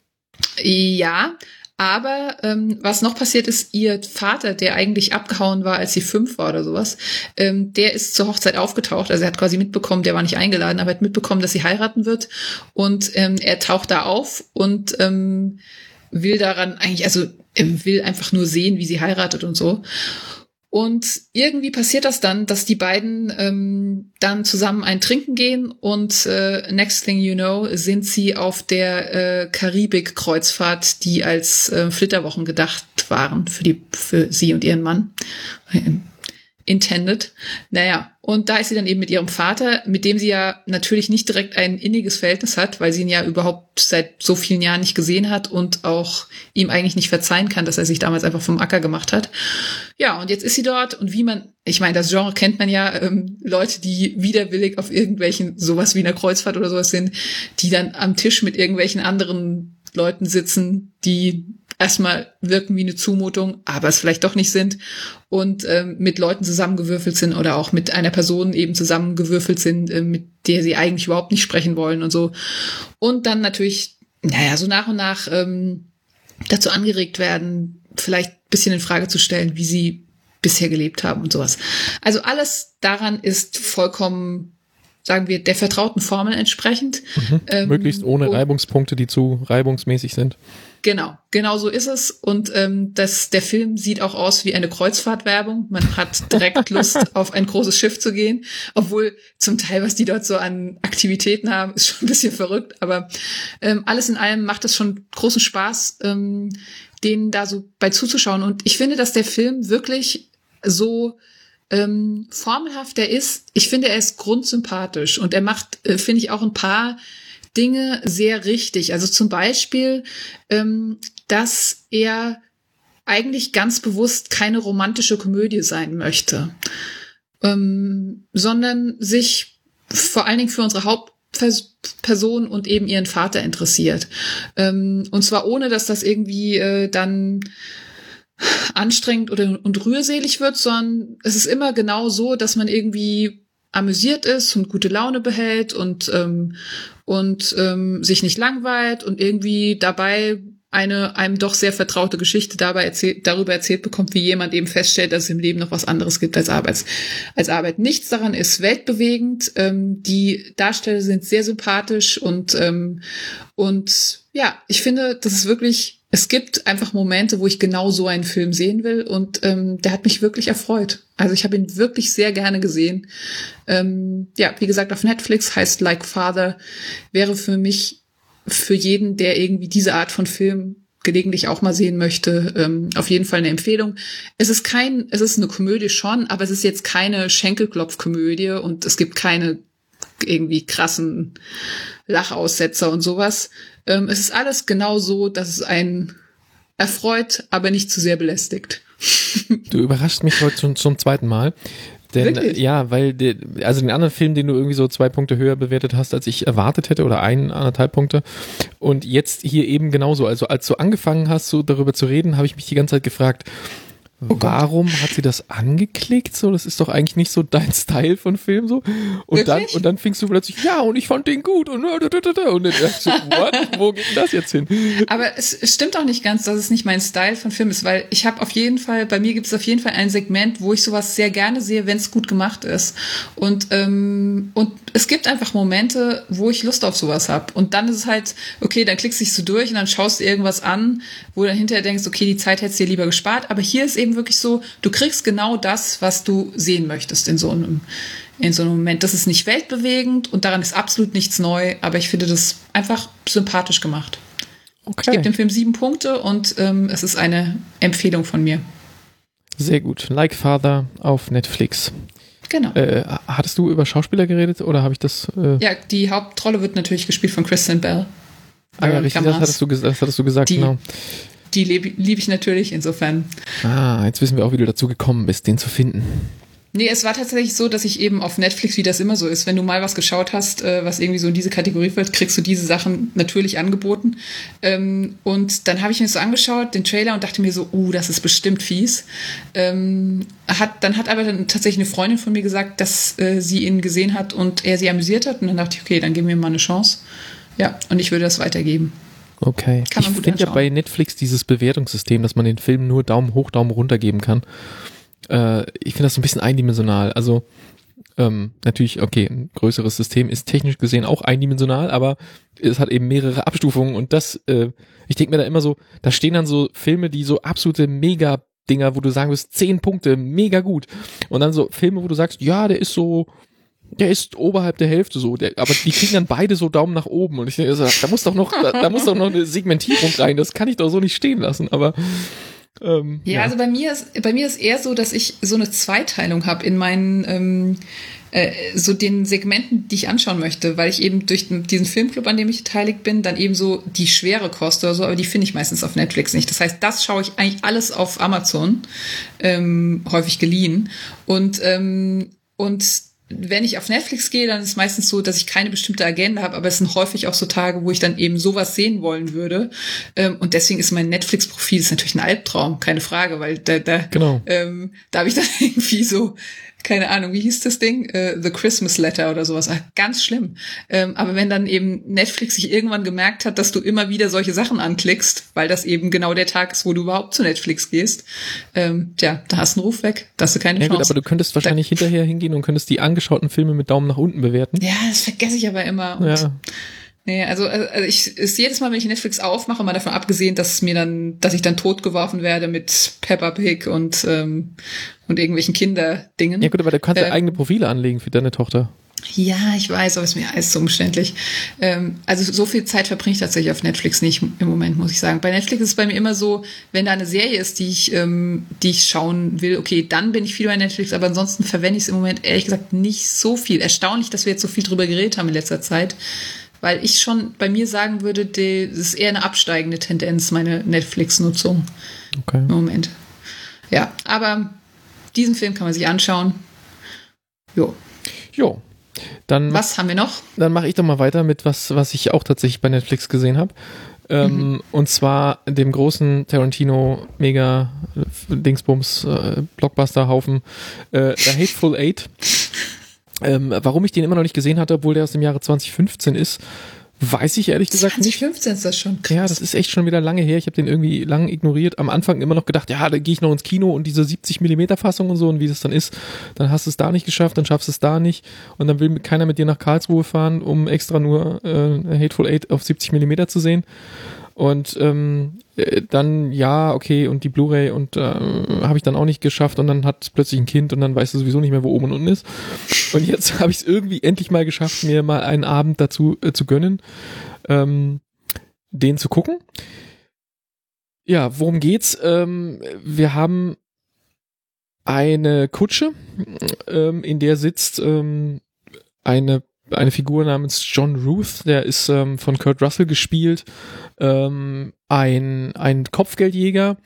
Ja, aber ähm, was noch passiert ist, ihr Vater, der eigentlich abgehauen war, als sie fünf war oder sowas, ähm, der ist zur Hochzeit aufgetaucht. Also er hat quasi mitbekommen, der war nicht eingeladen, aber er hat mitbekommen, dass sie heiraten wird. Und ähm, er taucht da auf und ähm, will daran eigentlich, also er will einfach nur sehen, wie sie heiratet und so. Und irgendwie passiert das dann, dass die beiden ähm, dann zusammen ein Trinken gehen und äh, next thing you know sind sie auf der äh, Karibik-Kreuzfahrt, die als äh, Flitterwochen gedacht waren für die für sie und ihren Mann. Intended. Naja, und da ist sie dann eben mit ihrem Vater, mit dem sie ja natürlich nicht direkt ein inniges Verhältnis hat, weil sie ihn ja überhaupt seit so vielen Jahren nicht gesehen hat und auch ihm eigentlich nicht verzeihen kann, dass er sich damals einfach vom Acker gemacht hat. Ja, und jetzt ist sie dort und wie man, ich meine, das Genre kennt man ja, ähm, Leute, die widerwillig auf irgendwelchen, sowas wie einer Kreuzfahrt oder sowas sind, die dann am Tisch mit irgendwelchen anderen Leuten sitzen, die erstmal wirken wie eine Zumutung, aber es vielleicht doch nicht sind und ähm, mit Leuten zusammengewürfelt sind oder auch mit einer Person eben zusammengewürfelt sind, äh, mit der sie eigentlich überhaupt nicht sprechen wollen und so. Und dann natürlich, naja, so nach und nach ähm, dazu angeregt werden, vielleicht ein bisschen in Frage zu stellen, wie sie bisher gelebt haben und sowas. Also alles daran ist vollkommen, sagen wir, der vertrauten Formel entsprechend. Mhm. Ähm, Möglichst ohne Reibungspunkte, die zu reibungsmäßig sind. Genau, genau so ist es. Und ähm, das, der Film sieht auch aus wie eine Kreuzfahrtwerbung. Man hat direkt Lust, auf ein großes Schiff zu gehen. Obwohl zum Teil, was die dort so an Aktivitäten haben, ist schon ein bisschen verrückt. Aber ähm, alles in allem macht es schon großen Spaß, ähm, denen da so bei zuzuschauen. Und ich finde, dass der Film wirklich so ähm, formelhaft er ist. Ich finde, er ist grundsympathisch. Und er macht, äh, finde ich, auch ein paar Dinge sehr richtig. Also zum Beispiel, ähm, dass er eigentlich ganz bewusst keine romantische Komödie sein möchte, ähm, sondern sich vor allen Dingen für unsere Hauptperson und eben ihren Vater interessiert. Ähm, und zwar ohne, dass das irgendwie äh, dann anstrengend oder und rührselig wird, sondern es ist immer genau so, dass man irgendwie amüsiert ist und gute Laune behält und ähm, und ähm, sich nicht langweilt und irgendwie dabei eine einem doch sehr vertraute Geschichte dabei erzählt, darüber erzählt bekommt, wie jemand eben feststellt, dass es im Leben noch was anderes gibt als Arbeit. Als Arbeit. Nichts daran ist weltbewegend. Ähm, die Darsteller sind sehr sympathisch und ähm, und ja, ich finde, das ist wirklich, es gibt einfach Momente, wo ich genau so einen Film sehen will und ähm, der hat mich wirklich erfreut. Also ich habe ihn wirklich sehr gerne gesehen. Ähm, ja, wie gesagt, auf Netflix, heißt Like Father, wäre für mich, für jeden, der irgendwie diese Art von Film gelegentlich auch mal sehen möchte, ähm, auf jeden Fall eine Empfehlung. Es ist kein, es ist eine Komödie schon, aber es ist jetzt keine Schenkelklopfkomödie und es gibt keine irgendwie krassen Lachaussetzer und sowas. Ähm, es ist alles genau so, dass es einen erfreut, aber nicht zu sehr belästigt. Du überraschst mich heute schon zum zweiten Mal. Denn, Wirklich? ja, weil, die, also den anderen Film, den du irgendwie so zwei Punkte höher bewertet hast, als ich erwartet hätte, oder ein, anderthalb Punkte. Und jetzt hier eben genauso. Also als du angefangen hast, so darüber zu reden, habe ich mich die ganze Zeit gefragt, Oh warum hat sie das angeklickt? So, das ist doch eigentlich nicht so dein Style von Film so. Und dann, Wirklich? und dann fingst du plötzlich, ja, und ich fand den gut und und dann dachte ich so, what? Wo geht denn das jetzt hin? Aber es, es stimmt auch nicht ganz, dass es nicht mein Style von Film ist, weil ich habe auf jeden Fall, bei mir gibt es auf jeden Fall ein Segment, wo ich sowas sehr gerne sehe, wenn es gut gemacht ist. Und ähm, und es gibt einfach Momente, wo ich Lust auf sowas habe. Und dann ist es halt, okay, dann klickst du dich so durch und dann schaust du irgendwas an, wo du dann hinterher denkst, okay, die Zeit hättest du dir lieber gespart. Aber hier ist eben wirklich so, du kriegst genau das, was du sehen möchtest in so einem, in so einem Moment. Das ist nicht weltbewegend und daran ist absolut nichts neu, aber ich finde das einfach sympathisch gemacht. Okay. Ich gebe dem Film sieben Punkte und ähm, es ist eine Empfehlung von mir. Sehr gut. Like Father auf Netflix. Genau. Äh, hattest du über Schauspieler geredet oder habe ich das? Äh Ja, die Hauptrolle wird natürlich gespielt von Kristen Bell. ah ja, richtig, das hattest, du, das hattest du gesagt, die, genau. Die liebe lieb ich natürlich, insofern. Ah, jetzt wissen wir auch, wie du dazu gekommen bist, den zu finden. Nee, es war tatsächlich so, dass ich eben auf Netflix, wie das immer so ist, wenn du mal was geschaut hast, äh, was irgendwie so in diese Kategorie fällt, kriegst du diese Sachen natürlich angeboten. Ähm, und dann habe ich mir so angeschaut, den Trailer, und dachte mir so, uh, das ist bestimmt fies. Ähm, hat, dann hat aber dann tatsächlich eine Freundin von mir gesagt, dass äh, sie ihn gesehen hat und er sie amüsiert hat. Und dann dachte ich, okay, dann geben wir mal eine Chance. Ja, und ich würde das weitergeben. Okay. Kann man ich gut finde ja anschauen. bei Netflix dieses Bewertungssystem, dass man den Film nur Daumen hoch, Daumen runter geben kann. Äh, ich finde das so ein bisschen eindimensional. Also ähm, natürlich, okay, ein größeres System ist technisch gesehen auch eindimensional, aber es hat eben mehrere Abstufungen und das, äh, ich denke mir da immer so, da stehen dann so Filme, die so absolute Mega-Dinger, wo du sagen wirst, zehn Punkte, mega gut. Und dann so Filme, wo du sagst, ja, der ist so, der ist oberhalb der Hälfte so, der, aber die kriegen dann beide so Daumen nach oben und ich denke, da muss doch noch, da, da muss doch noch eine Segmentierung rein, das kann ich doch so nicht stehen lassen, aber ähm, Ja, ja, also bei mir ist bei mir ist eher so, dass ich so eine Zweiteilung habe in meinen ähm, äh, so den Segmenten, die ich anschauen möchte, weil ich eben durch den, diesen Filmclub, an dem ich beteiligt bin, dann eben so die schwere Kost oder so, aber die finde ich meistens auf Netflix nicht. Das heißt, das schaue ich eigentlich alles auf Amazon, ähm, häufig geliehen und ähm, und wenn ich auf Netflix gehe, dann ist es meistens so, dass ich keine bestimmte Agenda habe, aber es sind häufig auch so Tage, wo ich dann eben sowas sehen wollen würde. Und deswegen ist mein Netflix-Profil ist natürlich ein Albtraum, keine Frage, weil da, da, genau. ähm, da habe ich dann irgendwie so, keine Ahnung, wie hieß das Ding? Uh, The Christmas Letter oder sowas. Ach, ganz schlimm. Ähm, aber wenn dann eben Netflix sich irgendwann gemerkt hat, dass du immer wieder solche Sachen anklickst, weil das eben genau der Tag ist, wo du überhaupt zu Netflix gehst, ähm, tja, da hast du einen Ruf weg, da hast du keine Ja Chance. gut, aber du könntest wahrscheinlich da, hinterher hingehen und könntest die angeschauten Filme mit Daumen nach unten bewerten. Ja, das vergesse ich aber immer. Und Ja. nee, also, also ich ist jedes Mal, wenn ich Netflix aufmache, mal davon abgesehen, dass es mir dann, dass ich dann totgeworfen werde mit Peppa Pig und ähm, und irgendwelchen Kinderdingen. Ja gut, aber du kannst ja Ähm, eigene Profile anlegen für deine Tochter. Ja, ich weiß, aber es ist mir alles so umständlich. Ähm, also so viel Zeit verbringe ich tatsächlich auf Netflix nicht im Moment, muss ich sagen. Bei Netflix ist es bei mir immer so, wenn da eine Serie ist, die ich, ähm, die ich schauen will, okay, dann bin ich viel bei Netflix, aber ansonsten verwende ich es im Moment ehrlich gesagt nicht so viel. Erstaunlich, dass wir jetzt so viel drüber geredet haben in letzter Zeit, weil ich schon bei mir sagen würde, das ist eher eine absteigende Tendenz, meine Netflix-Nutzung Okay. im Moment. Ja, aber diesen Film kann man sich anschauen. Jo. Jo. Dann, Was haben wir noch? dann mache ich doch mal weiter mit was, was ich auch tatsächlich bei Netflix gesehen habe. Ähm, Mhm. Und zwar dem großen Tarantino Mega Dingsbums äh, Blockbuster Haufen äh, The Hateful Eight. Ähm, warum ich den immer noch nicht gesehen hatte, obwohl der aus dem Jahre zwanzig fünfzehn ist, weiß ich ehrlich gesagt nicht. zwanzig fünfzehn ist das schon krass. Ja, das ist echt schon wieder lange her. Ich habe den irgendwie lang ignoriert. Am Anfang immer noch gedacht, ja, da gehe ich noch ins Kino und diese siebzig Millimeter Fassung und so und wie das dann ist, dann hast du es da nicht geschafft, dann schaffst du es da nicht und dann will keiner mit dir nach Karlsruhe fahren, um extra nur äh, Hateful Eight auf siebzig Millimeter zu sehen. Und ähm, dann, ja, okay, und die Blu-ray und äh, habe ich dann auch nicht geschafft und dann hat plötzlich ein Kind und dann weißt du sowieso nicht mehr, wo oben und unten ist. Und jetzt habe ich es irgendwie endlich mal geschafft, mir mal einen Abend dazu äh, zu gönnen, ähm, den zu gucken. Ja, worum geht's? Ähm, wir haben eine Kutsche, ähm, in der sitzt ähm, eine eine Figur namens John Ruth, der ist ähm, von Kurt Russell gespielt, ähm, ein ein Kopfgeldjäger,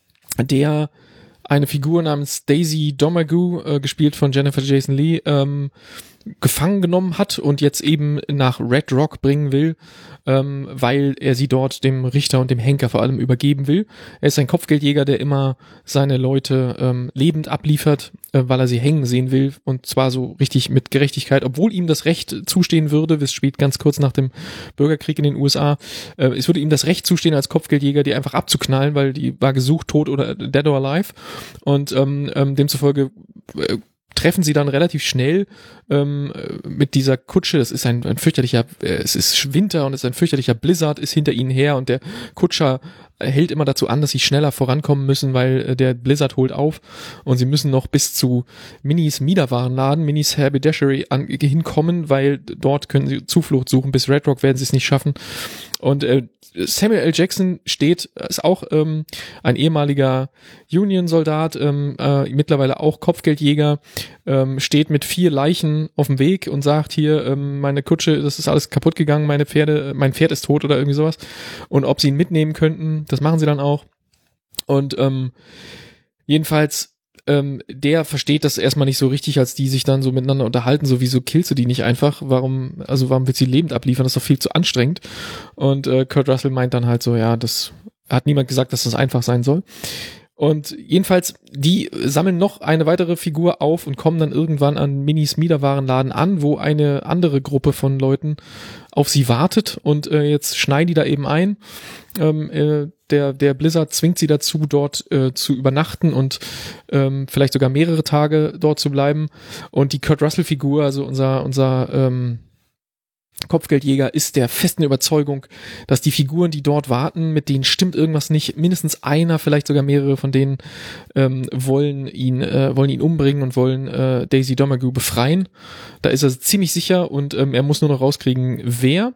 der eine Figur namens Daisy Domergue, äh, gespielt von Jennifer Jason Leigh, ähm, gefangen genommen hat und jetzt eben nach Red Rock bringen will, ähm, weil er sie dort dem Richter und dem Henker vor allem übergeben will. Er ist ein Kopfgeldjäger, der immer seine Leute ähm, lebend abliefert, äh, weil er sie hängen sehen will und zwar so richtig mit Gerechtigkeit, obwohl ihm das Recht zustehen würde, es spielt ganz kurz nach dem Bürgerkrieg in den U S A, äh, es würde ihm das Recht zustehen, als Kopfgeldjäger die einfach abzuknallen, weil die war gesucht, tot oder dead or alive und ähm, ähm, demzufolge äh, treffen sie dann relativ schnell ähm, mit dieser Kutsche. Das ist ein, ein fürchterlicher, äh, es ist Winter und es ist ein fürchterlicher Blizzard, ist hinter ihnen her und der Kutscher hält immer dazu an, dass sie schneller vorankommen müssen, weil äh, der Blizzard holt auf und sie müssen noch bis zu Minis Miederwarenladen, Minis Haberdashery an, hinkommen, weil dort können sie Zuflucht suchen. Bis Red Rock werden sie es nicht schaffen. Und äh, Samuel L. Jackson steht, ist auch ähm, ein ehemaliger Union-Soldat, ähm, äh, mittlerweile auch Kopfgeldjäger, ähm, steht mit vier Leichen auf dem Weg und sagt hier, ähm, meine Kutsche, das ist alles kaputt gegangen, meine Pferde, mein Pferd ist tot oder irgendwie sowas. Und ob sie ihn mitnehmen könnten, das machen sie dann auch. Und ähm, jedenfalls Ähm, der versteht das erstmal nicht so richtig, als die sich dann so miteinander unterhalten, so wieso killst du die nicht einfach, warum, also warum willst du sie lebend abliefern, das ist doch viel zu anstrengend und äh, Kurt Russell meint dann halt so, ja, das hat niemand gesagt, dass das einfach sein soll und jedenfalls, die sammeln noch eine weitere Figur auf und kommen dann irgendwann an Minis Miederwarenladen an, wo eine andere Gruppe von Leuten auf sie wartet und äh, jetzt schneiden die da eben ein. Ähm, äh, der der Blizzard zwingt sie dazu, dort äh, zu übernachten und ähm, vielleicht sogar mehrere Tage dort zu bleiben. Und die Kurt Russell-Figur, also unser unser ähm, Kopfgeldjäger, ist der festen Überzeugung, dass die Figuren, die dort warten, mit denen stimmt irgendwas nicht. Mindestens einer, vielleicht sogar mehrere von denen ähm, wollen ihn äh, wollen ihn umbringen und wollen äh, Daisy Domergue befreien. Da ist er ziemlich sicher und ähm, er muss nur noch rauskriegen, wer.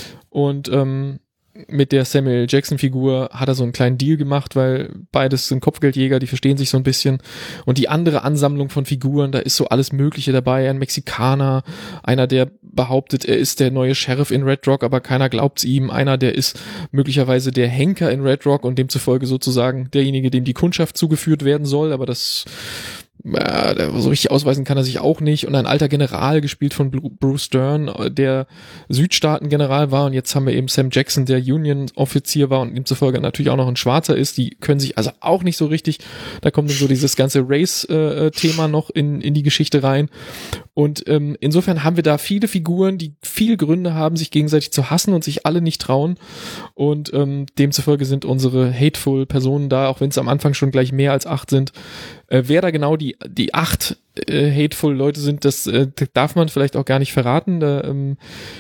Und ähm, mit der Samuel Jackson Figur hat er so einen kleinen Deal gemacht, weil beides sind Kopfgeldjäger, die verstehen sich so ein bisschen. Und die andere Ansammlung von Figuren, da ist so alles Mögliche dabei. Ein Mexikaner, einer, der behauptet, er ist der neue Sheriff in Red Rock, aber keiner glaubt's ihm. Einer, der ist möglicherweise der Henker in Red Rock und demzufolge sozusagen derjenige, dem die Kundschaft zugeführt werden soll, aber das Äh, so richtig ausweisen kann er sich auch nicht. Und ein alter General, gespielt von Bruce Dern, der Südstaaten-General war. Und jetzt haben wir eben Sam Jackson, der Union-Offizier war und demzufolge natürlich auch noch ein Schwarzer ist. Die können sich also auch nicht so richtig. Da kommt dann so dieses ganze Race-Thema noch in, in die Geschichte rein. Und ähm, insofern haben wir da viele Figuren, die viel Gründe haben, sich gegenseitig zu hassen und sich alle nicht trauen. Und ähm, demzufolge sind unsere hateful Personen da, auch wenn es am Anfang schon gleich mehr als acht sind. Äh, wer da genau die die acht äh, hateful Leute sind, das äh, darf man vielleicht auch gar nicht verraten. Da, ähm,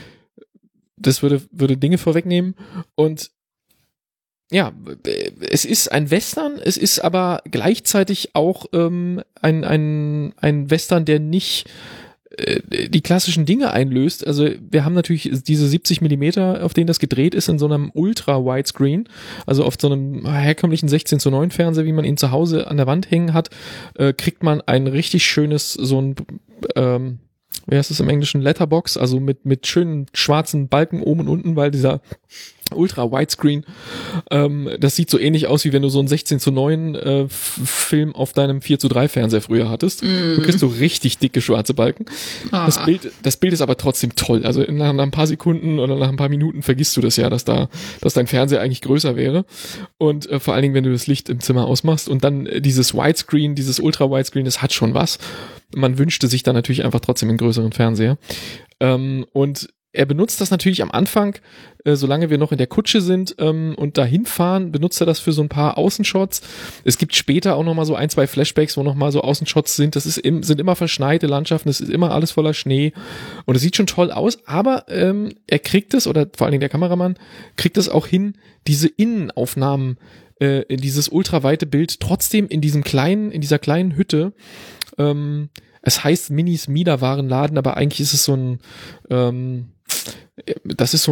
das würde würde Dinge vorwegnehmen. Und ja, es ist ein Western, es ist aber gleichzeitig auch ähm, ein ein ein Western, der nicht die klassischen Dinge einlöst. Also wir haben natürlich diese siebzig Millimeter, auf denen das gedreht ist, in so einem Ultra-Widescreen, also auf so einem herkömmlichen sechzehn zu neun Fernseher, wie man ihn zu Hause an der Wand hängen hat, äh, kriegt man ein richtig schönes, so ein, ähm, wie heißt es im Englischen, Letterbox, also mit mit schönen schwarzen Balken oben und unten, weil dieser Ultra Widescreen. Ähm, das sieht so ähnlich aus, wie wenn du so einen sechzehn zu neun äh, Film auf deinem vier zu drei Fernseher früher hattest. Mm. Du kriegst so richtig dicke schwarze Balken. Ah. Das Bild, das Bild ist aber trotzdem toll. Also nach, nach ein paar Sekunden oder nach ein paar Minuten vergisst du das ja, dass da, dass dein Fernseher eigentlich größer wäre. Und äh, vor allen Dingen, wenn du das Licht im Zimmer ausmachst und dann äh, dieses Widescreen, dieses Ultra Widescreen, das hat schon was. Man wünschte sich dann natürlich einfach trotzdem einen größeren Fernseher. Ähm, und er benutzt das natürlich am Anfang, äh, solange wir noch in der Kutsche sind ähm, und dahin fahren, benutzt er das für so ein paar Außenshots. Es gibt später auch nochmal so ein, zwei Flashbacks, wo nochmal so Außenshots sind. Das ist im, sind immer verschneite Landschaften, es ist immer alles voller Schnee und es sieht schon toll aus, aber ähm, er kriegt es, oder vor allen Dingen der Kameramann, kriegt es auch hin, diese Innenaufnahmen, äh, dieses ultraweite Bild trotzdem in diesem kleinen, in dieser kleinen Hütte, ähm, es heißt Minis Miederwarenladen, aber eigentlich ist es so ein, ähm, das ist so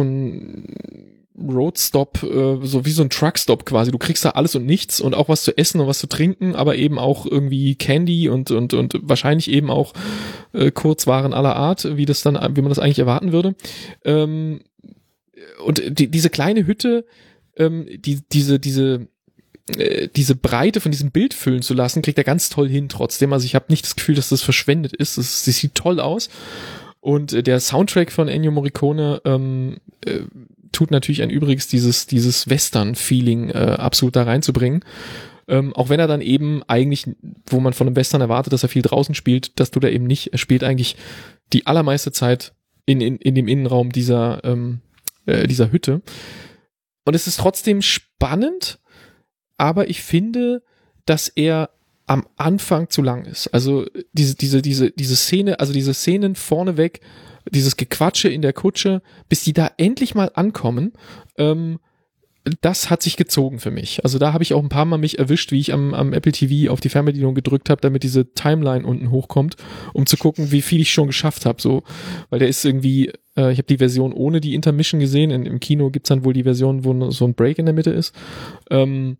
ein Roadstop, äh, so wie so ein Truckstop quasi. Du kriegst da alles und nichts und auch was zu essen und was zu trinken, aber eben auch irgendwie Candy und und und wahrscheinlich eben auch äh, Kurzwaren aller Art, wie das dann, wie man das eigentlich erwarten würde. Ähm, und die, diese kleine Hütte, ähm, die diese diese diese Breite von diesem Bild füllen zu lassen, kriegt er ganz toll hin trotzdem. Also ich habe nicht das Gefühl, dass das verschwendet ist. Das, das sieht toll aus. Und äh, der Soundtrack von Ennio Morricone ähm, äh, tut natürlich ein Übriges, dieses dieses Western-Feeling äh, absolut da reinzubringen. Ähm, auch wenn er dann eben eigentlich, wo man von einem Western erwartet, dass er viel draußen spielt, das tut er eben nicht. Er spielt eigentlich die allermeiste Zeit in, in, in dem Innenraum dieser, ähm, äh, dieser Hütte. Und es ist trotzdem spannend, aber ich finde, dass er am Anfang zu lang ist. Also diese diese diese diese Szene, also diese Szenen vorneweg, dieses Gequatsche in der Kutsche, bis die da endlich mal ankommen, ähm, das hat sich gezogen für mich. Also da habe ich auch ein paar Mal mich erwischt, wie ich am, am Apple T V auf die Fernbedienung gedrückt habe, damit diese Timeline unten hochkommt, um zu gucken, wie viel ich schon geschafft habe. So, weil der ist irgendwie, äh, ich habe die Version ohne die Intermission gesehen. In, Im Kino gibt's dann wohl die Version, wo so ein Break in der Mitte ist. Ähm,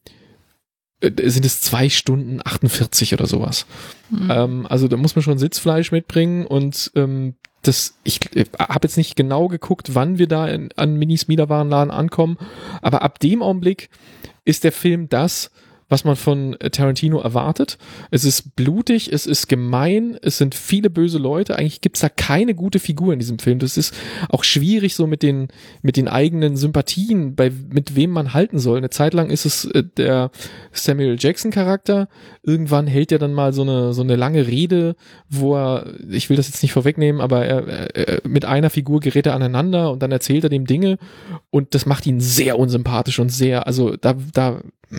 sind es zwei Stunden achtundvierzig oder sowas. Mhm. Ähm, also da muss man schon Sitzfleisch mitbringen und ähm, das, ich habe jetzt nicht genau geguckt, wann wir da in, an Minis Miederwarenladen ankommen, aber ab dem Augenblick ist der Film das, was man von Tarantino erwartet. Es ist blutig, es ist gemein, es sind viele böse Leute. Eigentlich gibt's da keine gute Figur in diesem Film. Das ist auch schwierig so mit den mit den eigenen Sympathien, bei mit wem man halten soll. Eine Zeit lang ist es äh, der Samuel Jackson Charakter. Irgendwann hält er dann mal so eine so eine lange Rede, wo er, ich will das jetzt nicht vorwegnehmen, aber er, er mit einer Figur gerät er aneinander und dann erzählt er dem Dinge und das macht ihn sehr unsympathisch und sehr, also da da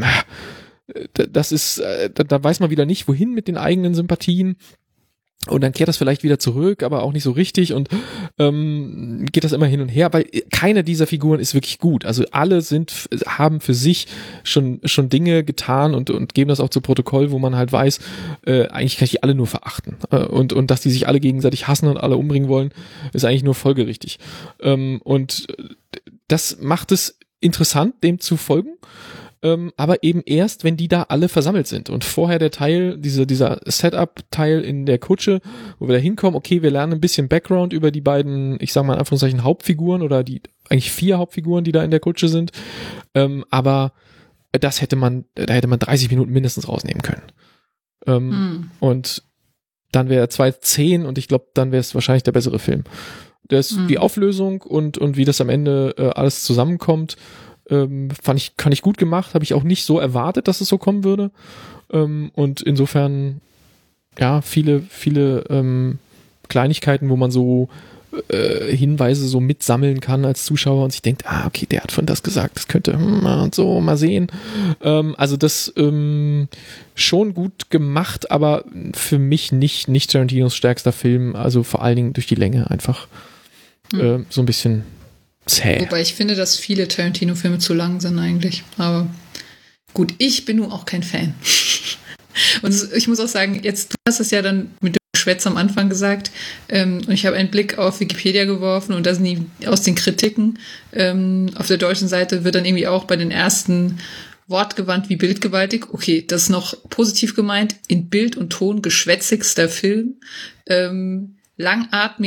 das ist, da, da weiß man wieder nicht, wohin mit den eigenen Sympathien und dann kehrt das vielleicht wieder zurück, aber auch nicht so richtig und ähm, geht das immer hin und her, weil keine dieser Figuren ist wirklich gut. Also alle sind, haben für sich schon schon Dinge getan und und geben das auch zu Protokoll, wo man halt weiß, äh, eigentlich kann ich die alle nur verachten äh, und und dass die sich alle gegenseitig hassen und alle umbringen wollen, ist eigentlich nur folgerichtig. Ähm, und das macht es interessant, dem zu folgen. Ähm, aber eben erst, wenn die da alle versammelt sind. Und vorher der Teil, diese, dieser Setup-Teil in der Kutsche, wo wir da hinkommen, okay, wir lernen ein bisschen Background über die beiden, ich sag mal in Anführungszeichen, Hauptfiguren oder die eigentlich vier Hauptfiguren, die da in der Kutsche sind. Ähm, aber das hätte man, da hätte man dreißig Minuten mindestens rausnehmen können. Ähm, hm. Und dann wäre zwei zehn und ich glaube, dann wäre es wahrscheinlich der bessere Film. Das, hm. Die Auflösung und, und wie das am Ende äh, alles zusammenkommt, Ähm, fand ich, kann ich gut gemacht, habe ich auch nicht so erwartet, dass es so kommen würde. Ähm, und insofern, ja, viele, viele ähm, Kleinigkeiten, wo man so äh, Hinweise so mitsammeln kann als Zuschauer und sich denkt, ah, okay, der hat von das gesagt, das könnte hm, und so, mal sehen. Ähm, also das ähm, schon gut gemacht, aber für mich nicht, nicht Tarantinos stärkster Film, also vor allen Dingen durch die Länge einfach hm. äh, so ein bisschen zäh. Wobei ich finde, dass viele Tarantino-Filme zu lang sind eigentlich. Aber gut, ich bin nun auch kein Fan. Und ich muss auch sagen, jetzt, du hast es ja dann mit dem Geschwätz am Anfang gesagt, ähm, und ich habe einen Blick auf Wikipedia geworfen und da sind die aus den Kritiken ähm, auf der deutschen Seite wird dann irgendwie auch bei den ersten wortgewandt wie bildgewaltig. Okay, das ist noch positiv gemeint. In Bild und Ton geschwätzigster Film. Ähm, langatmig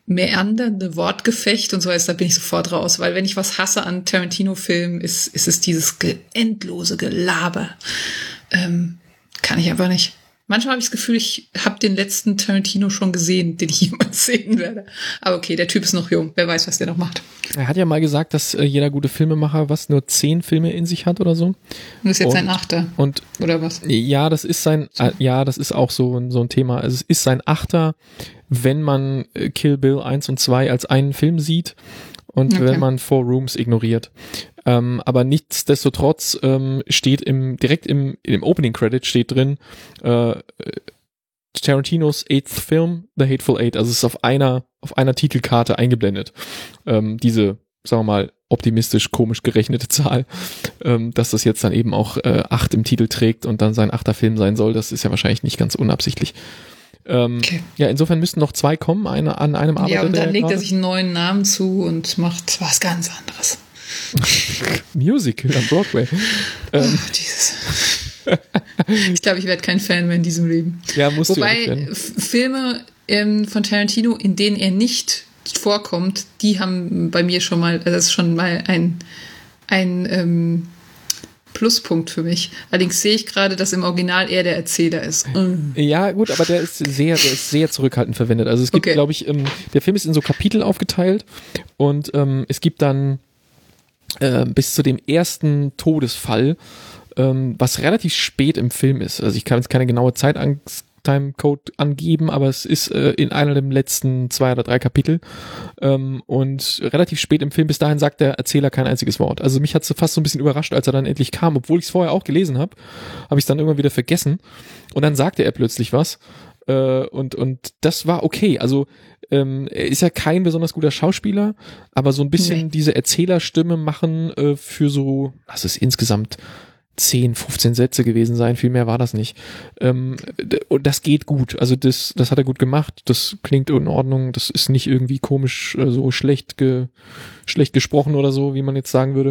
meandernde Wortgefecht und so ist, da bin ich sofort raus. Weil wenn ich was hasse an Tarantino-Filmen, ist, ist es dieses ge- endlose Gelaber. Ähm, kann ich einfach nicht. Manchmal habe ich das Gefühl, ich habe den letzten Tarantino schon gesehen, den ich jemals sehen werde. Aber okay, der Typ ist noch jung. Wer weiß, was der noch macht. Er hat ja mal gesagt, dass äh, jeder gute Filmemacher was nur zehn Filme in sich hat oder so. Und das ist jetzt und, sein Achter. Und, oder was? Ja, das ist sein, äh, ja, das ist auch so, so ein Thema. Also es ist sein Achter, wenn man äh, Kill Bill eins und zwei als einen Film sieht und okay. wenn man Four Rooms ignoriert. Ähm, aber nichtsdestotrotz ähm, steht im direkt im, im Opening Credit steht drin äh, Tarantinos eighth Film, The Hateful Eight. Also es ist auf einer auf einer Titelkarte eingeblendet. Ähm, diese, sagen wir mal, optimistisch komisch gerechnete Zahl, ähm, dass das jetzt dann eben auch äh, acht im Titel trägt und dann sein achter Film sein soll. Das ist ja wahrscheinlich nicht ganz unabsichtlich. Ähm, okay. Ja, insofern müssten noch zwei kommen, eine an einem Arbeiter. Ja, und dann legt er sich einen neuen Namen zu und macht was ganz anderes. Musical am Broadway. Oh, ähm. Jesus. Ich glaube, ich werde kein Fan mehr in diesem Leben. Ja, musst Wobei du ja F- Filme ähm, von Tarantino, in denen er nicht vorkommt, die haben bei mir schon mal, das ist schon mal ein, ein ähm, Pluspunkt für mich. Allerdings sehe ich gerade, dass im Original er der Erzähler ist. Mm. Ja, gut, aber der ist sehr, der ist sehr zurückhaltend verwendet. Also es gibt, okay. glaube ich, ähm, der Film ist in so Kapitel aufgeteilt und ähm, es gibt dann äh, bis zu dem ersten Todesfall, ähm, was relativ spät im Film ist. Also ich kann jetzt keine genaue Zeit an Timecode angeben, aber es ist äh, in einer der letzten zwei oder drei Kapitel ähm, und relativ spät im Film, bis dahin sagt der Erzähler kein einziges Wort. Also mich hat es fast so ein bisschen überrascht, als er dann endlich kam, obwohl ich es vorher auch gelesen habe, habe ich es dann irgendwann wieder vergessen und dann sagte er plötzlich was äh, und, und das war okay. Also ähm, er ist ja kein besonders guter Schauspieler, aber so ein bisschen nee. diese Erzählerstimme machen äh, für so, das ist insgesamt zehn, fünfzehn Sätze gewesen sein, viel mehr war das nicht. Ähm, und das geht gut, also das, das hat er gut gemacht, das klingt in Ordnung, das ist nicht irgendwie komisch, äh, so schlecht, ge, schlecht gesprochen oder so, wie man jetzt sagen würde.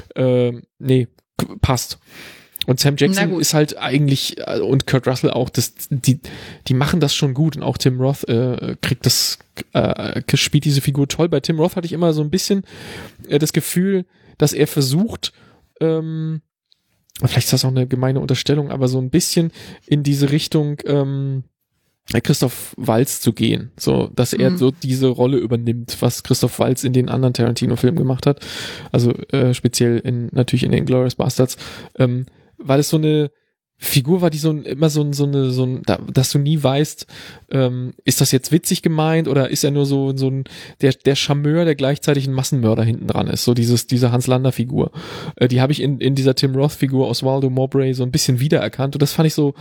Äh, nee, passt. Und Sam Jackson ist halt eigentlich, und Kurt Russell auch, das, die, die machen das schon gut und auch Tim Roth äh, kriegt das, äh, spielt diese Figur toll. Bei Tim Roth hatte ich immer so ein bisschen äh, das Gefühl, dass er versucht, ähm, vielleicht ist das auch eine gemeine Unterstellung, aber so ein bisschen in diese Richtung ähm, Christoph Waltz zu gehen, so dass er mhm. so diese Rolle übernimmt, was Christoph Waltz in den anderen Tarantino-Filmen gemacht hat, also äh, speziell in natürlich in den Inglourious Basterds, ähm, weil es so eine Figur war, die so ein, immer so ein, so eine, so ein, da, dass du nie weißt, ähm, ist das jetzt witzig gemeint oder ist er nur so, so ein, der, der Charmeur, der gleichzeitig ein Massenmörder hinten dran ist, so dieses, diese Hans-Lander-Figur. Äh, die habe ich in, in dieser Tim Roth-Figur Oswaldo Mowbray so ein bisschen wiedererkannt und das fand ich so,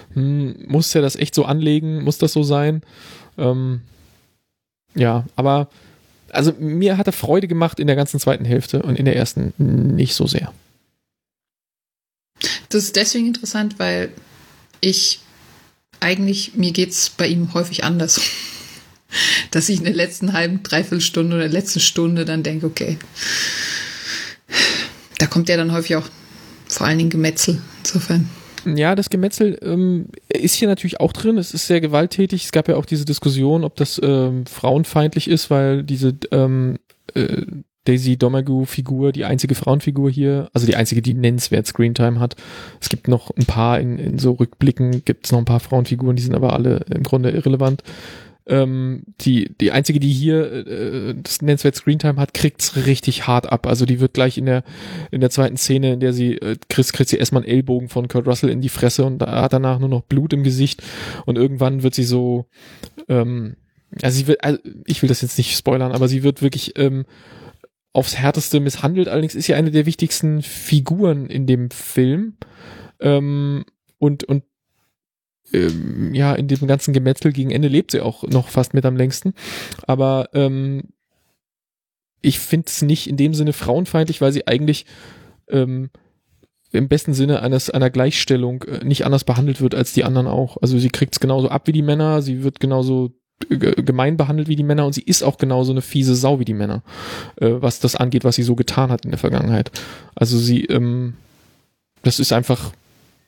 hm, muss er das echt so anlegen? Muss das so sein? Ähm, ja, aber, also mir hat er Freude gemacht in der ganzen zweiten Hälfte und in der ersten nicht so sehr. Das ist deswegen interessant, weil ich eigentlich, mir geht's bei ihm häufig anders. Dass ich in der letzten halben, dreiviertel Stunde oder der letzten Stunde dann denke, okay, da kommt ja dann häufig auch vor allen Dingen Gemetzel, insofern. Ja, das Gemetzel ähm, ist hier natürlich auch drin, es ist sehr gewalttätig, es gab ja auch diese Diskussion, ob das ähm, frauenfeindlich ist, weil diese ähm, äh, Daisy Domergue-Figur, die einzige Frauenfigur hier, also die einzige, die nennenswert Screentime hat. Es gibt noch ein paar, in, in so Rückblicken gibt es noch ein paar Frauenfiguren, die sind aber alle im Grunde irrelevant. Ähm, die die einzige, die hier äh, das nennenswert Screentime hat, kriegt's richtig hart ab. Also die wird gleich in der in der zweiten Szene, in der sie äh, kriegt, kriegt sie erstmal einen Ellbogen von Kurt Russell in die Fresse und da hat danach nur noch Blut im Gesicht und irgendwann wird sie so ähm, also sie wird, also ich will das jetzt nicht spoilern, aber sie wird wirklich ähm, aufs Härteste misshandelt. Allerdings ist sie eine der wichtigsten Figuren in dem Film. Ähm, und und ähm, ja, in dem ganzen Gemetzel gegen Ende lebt sie auch noch fast mit am längsten. Aber ähm, ich finde es nicht in dem Sinne frauenfeindlich, weil sie eigentlich ähm, im besten Sinne eines einer Gleichstellung äh, nicht anders behandelt wird als die anderen auch. Also sie kriegt es genauso ab wie die Männer, sie wird genauso gemein behandelt wie die Männer und sie ist auch genauso eine fiese Sau wie die Männer, äh, was das angeht, was sie so getan hat in der Vergangenheit. Also sie, ähm, das ist einfach,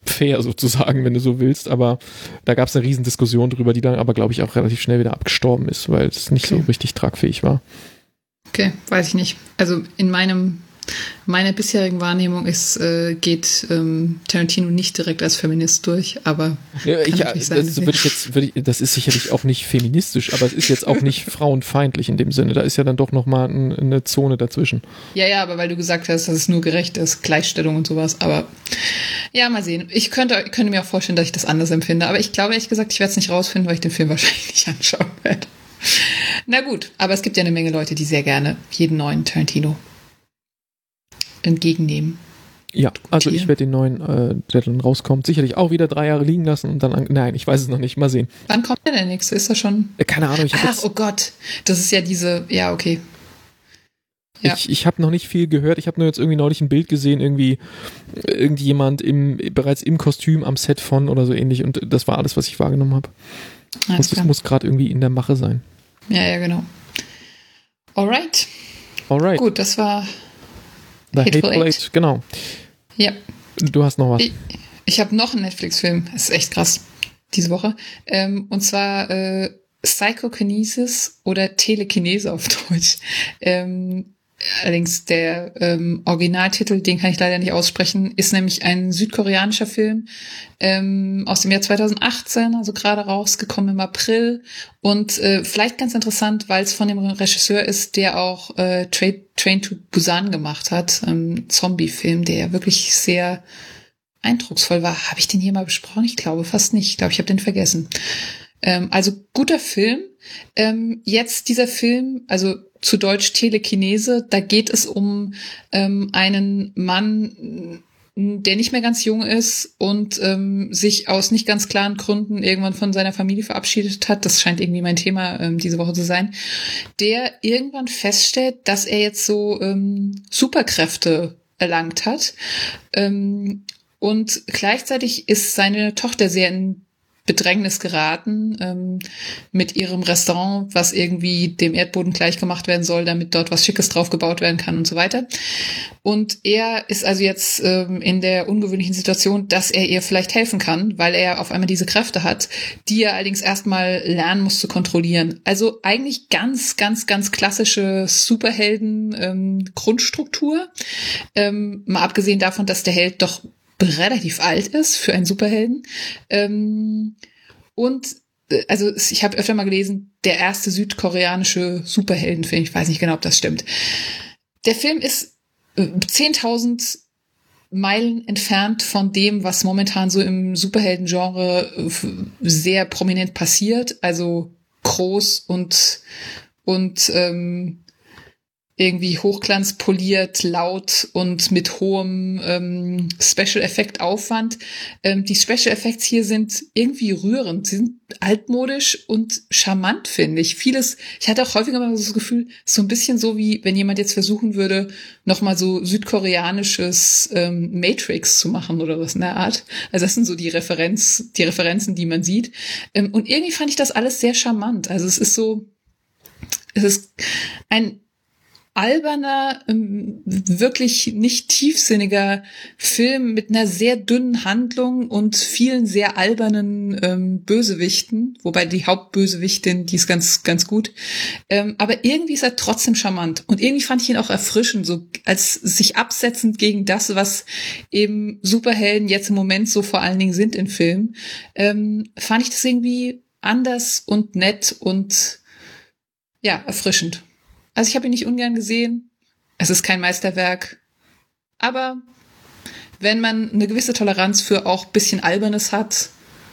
fair sozusagen, wenn du so willst, aber da gab es eine riesen Diskussion drüber, die dann aber, glaube ich, auch relativ schnell wieder abgestorben ist, weil es nicht okay. so richtig tragfähig war. Okay, weiß ich nicht. Also in meinem Meine bisherigen Wahrnehmung ist, äh, geht ähm, Tarantino nicht direkt als Feminist durch, aber ja, ich, das, würde ich jetzt, würde ich, das ist sicherlich auch nicht feministisch, aber es ist jetzt auch nicht frauenfeindlich in dem Sinne. Da ist ja dann doch nochmal ein, eine Zone dazwischen. Ja, ja, aber weil du gesagt hast, dass es nur gerecht ist, Gleichstellung und sowas, aber ja, mal sehen. Ich könnte, könnte mir auch vorstellen, dass ich das anders empfinde, aber ich glaube ehrlich gesagt, ich werde es nicht rausfinden, weil ich den Film wahrscheinlich nicht anschauen werde. Na gut, aber es gibt ja eine Menge Leute, die sehr gerne jeden neuen Tarantino entgegennehmen. Ja, also ich werde den neuen, äh, der dann rauskommt, sicherlich auch wieder drei Jahre liegen lassen und dann, an, nein, ich weiß es noch nicht, mal sehen. Wann kommt denn der nächste? Ist das schon? Äh, keine Ahnung. Ich Ach, jetzt, oh Gott, das ist ja diese, ja, okay. Ja. Ich, ich habe noch nicht viel gehört, ich habe nur jetzt irgendwie neulich ein Bild gesehen, irgendwie irgendjemand im, bereits im Kostüm am Set von oder so ähnlich und das war alles, was ich wahrgenommen habe. Das muss, muss gerade irgendwie in der Mache sein. Ja, ja, genau. Alright. Alright. Gut, das war The Hateful, Hateful Eight. Eight, genau. Ja. Du hast noch was. Ich, ich habe noch einen Netflix-Film, das ist echt krass, diese Woche. Ähm, und zwar äh, Psychokinesis oder Telekinese auf Deutsch. Ähm, allerdings der ähm, Originaltitel, den kann ich leider nicht aussprechen, ist nämlich ein südkoreanischer Film ähm, aus dem Jahr zweitausendachtzehn, also gerade rausgekommen im April. Und äh, vielleicht ganz interessant, weil es von dem Regisseur ist, der auch äh, Tra- Train to Busan gemacht hat, ähm, Zombie-Film, der ja wirklich sehr eindrucksvoll war. Habe ich den hier mal besprochen? Ich glaube fast nicht. Ich glaube, ich habe den vergessen. Ähm, also guter Film. Ähm, jetzt dieser Film, also zu Deutsch Telekinese, da geht es um ähm, einen Mann, der nicht mehr ganz jung ist und ähm, sich aus nicht ganz klaren Gründen irgendwann von seiner Familie verabschiedet hat. Das scheint irgendwie mein Thema ähm, diese Woche zu sein. Der irgendwann feststellt, dass er jetzt so ähm, Superkräfte erlangt hat. Ähm, und gleichzeitig ist seine Tochter sehr in Bedrängnis geraten ähm, mit ihrem Restaurant, was irgendwie dem Erdboden gleich gemacht werden soll, damit dort was Schickes drauf gebaut werden kann und so weiter. Und er ist also jetzt ähm, in der ungewöhnlichen Situation, dass er ihr vielleicht helfen kann, weil er auf einmal diese Kräfte hat, die er allerdings erstmal lernen muss zu kontrollieren. Also eigentlich ganz, ganz, ganz klassische Superhelden-Grundstruktur. Ähm, mal abgesehen davon, dass der Held doch relativ alt ist für einen Superhelden. Ähm, und also ich habe öfter mal gelesen, der erste südkoreanische Superheldenfilm. Ich weiß nicht genau, ob das stimmt. Der Film ist äh, zehntausend Meilen entfernt von dem, was momentan so im Superhelden-Genre äh, sehr prominent passiert. Also groß und und ähm, irgendwie hochglanzpoliert, laut und mit hohem ähm, Special-Effekt-Aufwand. Ähm, die Special-Effects hier sind irgendwie rührend. Sie sind altmodisch und charmant, finde ich. Vieles, ich hatte auch häufiger mal so das Gefühl, so ein bisschen so wie, wenn jemand jetzt versuchen würde, nochmal so südkoreanisches ähm, Matrix zu machen oder was in der Art. Also das sind so die Referenz, die Referenzen, die man sieht. Ähm, und irgendwie fand ich das alles sehr charmant. Also es ist so, es ist ein alberner, wirklich nicht tiefsinniger Film mit einer sehr dünnen Handlung und vielen sehr albernen ähm, Bösewichten, wobei die Hauptbösewichtin, die ist ganz ganz gut, ähm, aber irgendwie ist er trotzdem charmant und irgendwie fand ich ihn auch erfrischend, so als sich absetzend gegen das, was eben Superhelden jetzt im Moment so vor allen Dingen sind in Filmen, ähm, fand ich das irgendwie anders und nett und ja, erfrischend. Also ich habe ihn nicht ungern gesehen. Es ist kein Meisterwerk. Aber wenn man eine gewisse Toleranz für auch ein bisschen Albernes hat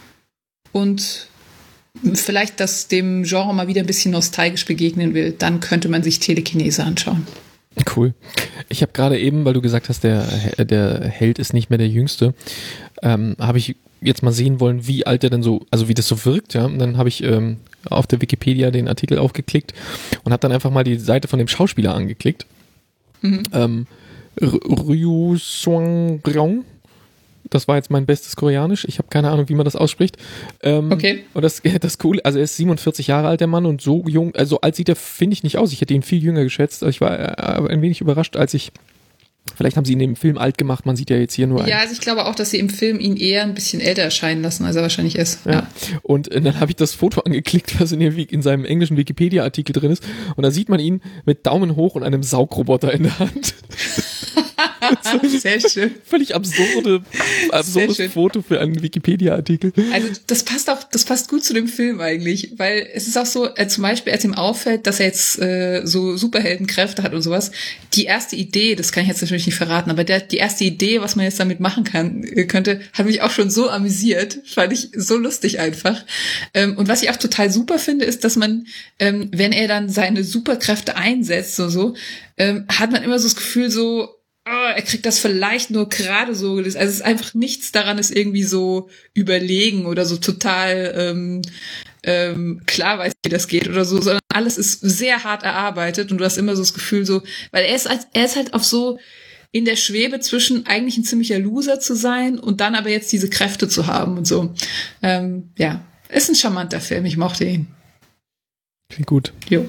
und vielleicht das dem Genre mal wieder ein bisschen nostalgisch begegnen will, dann könnte man sich Telekinese anschauen. Cool. Ich habe gerade eben, weil du gesagt hast, der, der Held ist nicht mehr der Jüngste, ähm, habe ich jetzt mal sehen wollen, wie alt er denn so, also wie das so wirkt, ja. Und dann habe ich ähm, auf der Wikipedia den Artikel aufgeklickt und habe dann einfach mal die Seite von dem Schauspieler angeklickt. Mhm. Ähm, Ryu Seung-ryong. Das war jetzt mein bestes Koreanisch. Ich habe keine Ahnung, wie man das ausspricht. Ähm, okay. Und das, das Coole, also er ist siebenundvierzig Jahre alt, der Mann, und so jung, also alt sieht er, finde ich, nicht aus. Ich hätte ihn viel jünger geschätzt. Ich war äh, ein wenig überrascht, als ich Vielleicht haben sie ihn im Film alt gemacht, man sieht ja jetzt hier nur Ja, einen. also ich glaube auch, dass sie im Film ihn eher ein bisschen älter erscheinen lassen, als er wahrscheinlich ist. Ja. Ja. Und äh, dann habe ich das Foto angeklickt, was in, der, in seinem englischen Wikipedia-Artikel drin ist. Und da sieht man ihn mit Daumen hoch und einem Saugroboter in der Hand. Sehr schön. Völlig absurde, absurdes schön. Foto für einen Wikipedia-Artikel. Also das passt auch, das passt gut zu dem Film eigentlich, weil es ist auch so, äh, zum Beispiel, als ihm auffällt, dass er jetzt äh, so Superheldenkräfte hat und sowas, die erste Idee, das kann ich jetzt natürlich nicht verraten, aber der, die erste Idee, was man jetzt damit machen kann, äh, könnte, hat mich auch schon so amüsiert, fand ich so lustig einfach. Ähm, und was ich auch total super finde, ist, dass man, ähm, wenn er dann seine Superkräfte einsetzt, so so, ähm, hat man immer so das Gefühl so, oh, er kriegt das vielleicht nur gerade so gelöst. Also es ist einfach nichts daran, ist irgendwie so überlegen oder so total ähm, ähm, klar weiß, wie das geht oder so, sondern alles ist sehr hart erarbeitet und du hast immer so das Gefühl so, weil er ist, als, er ist halt auf so in der Schwebe zwischen eigentlich ein ziemlicher Loser zu sein und dann aber jetzt diese Kräfte zu haben und so. Ähm, ja, ist ein charmanter Film, ich mochte ihn. Klingt gut. Jo.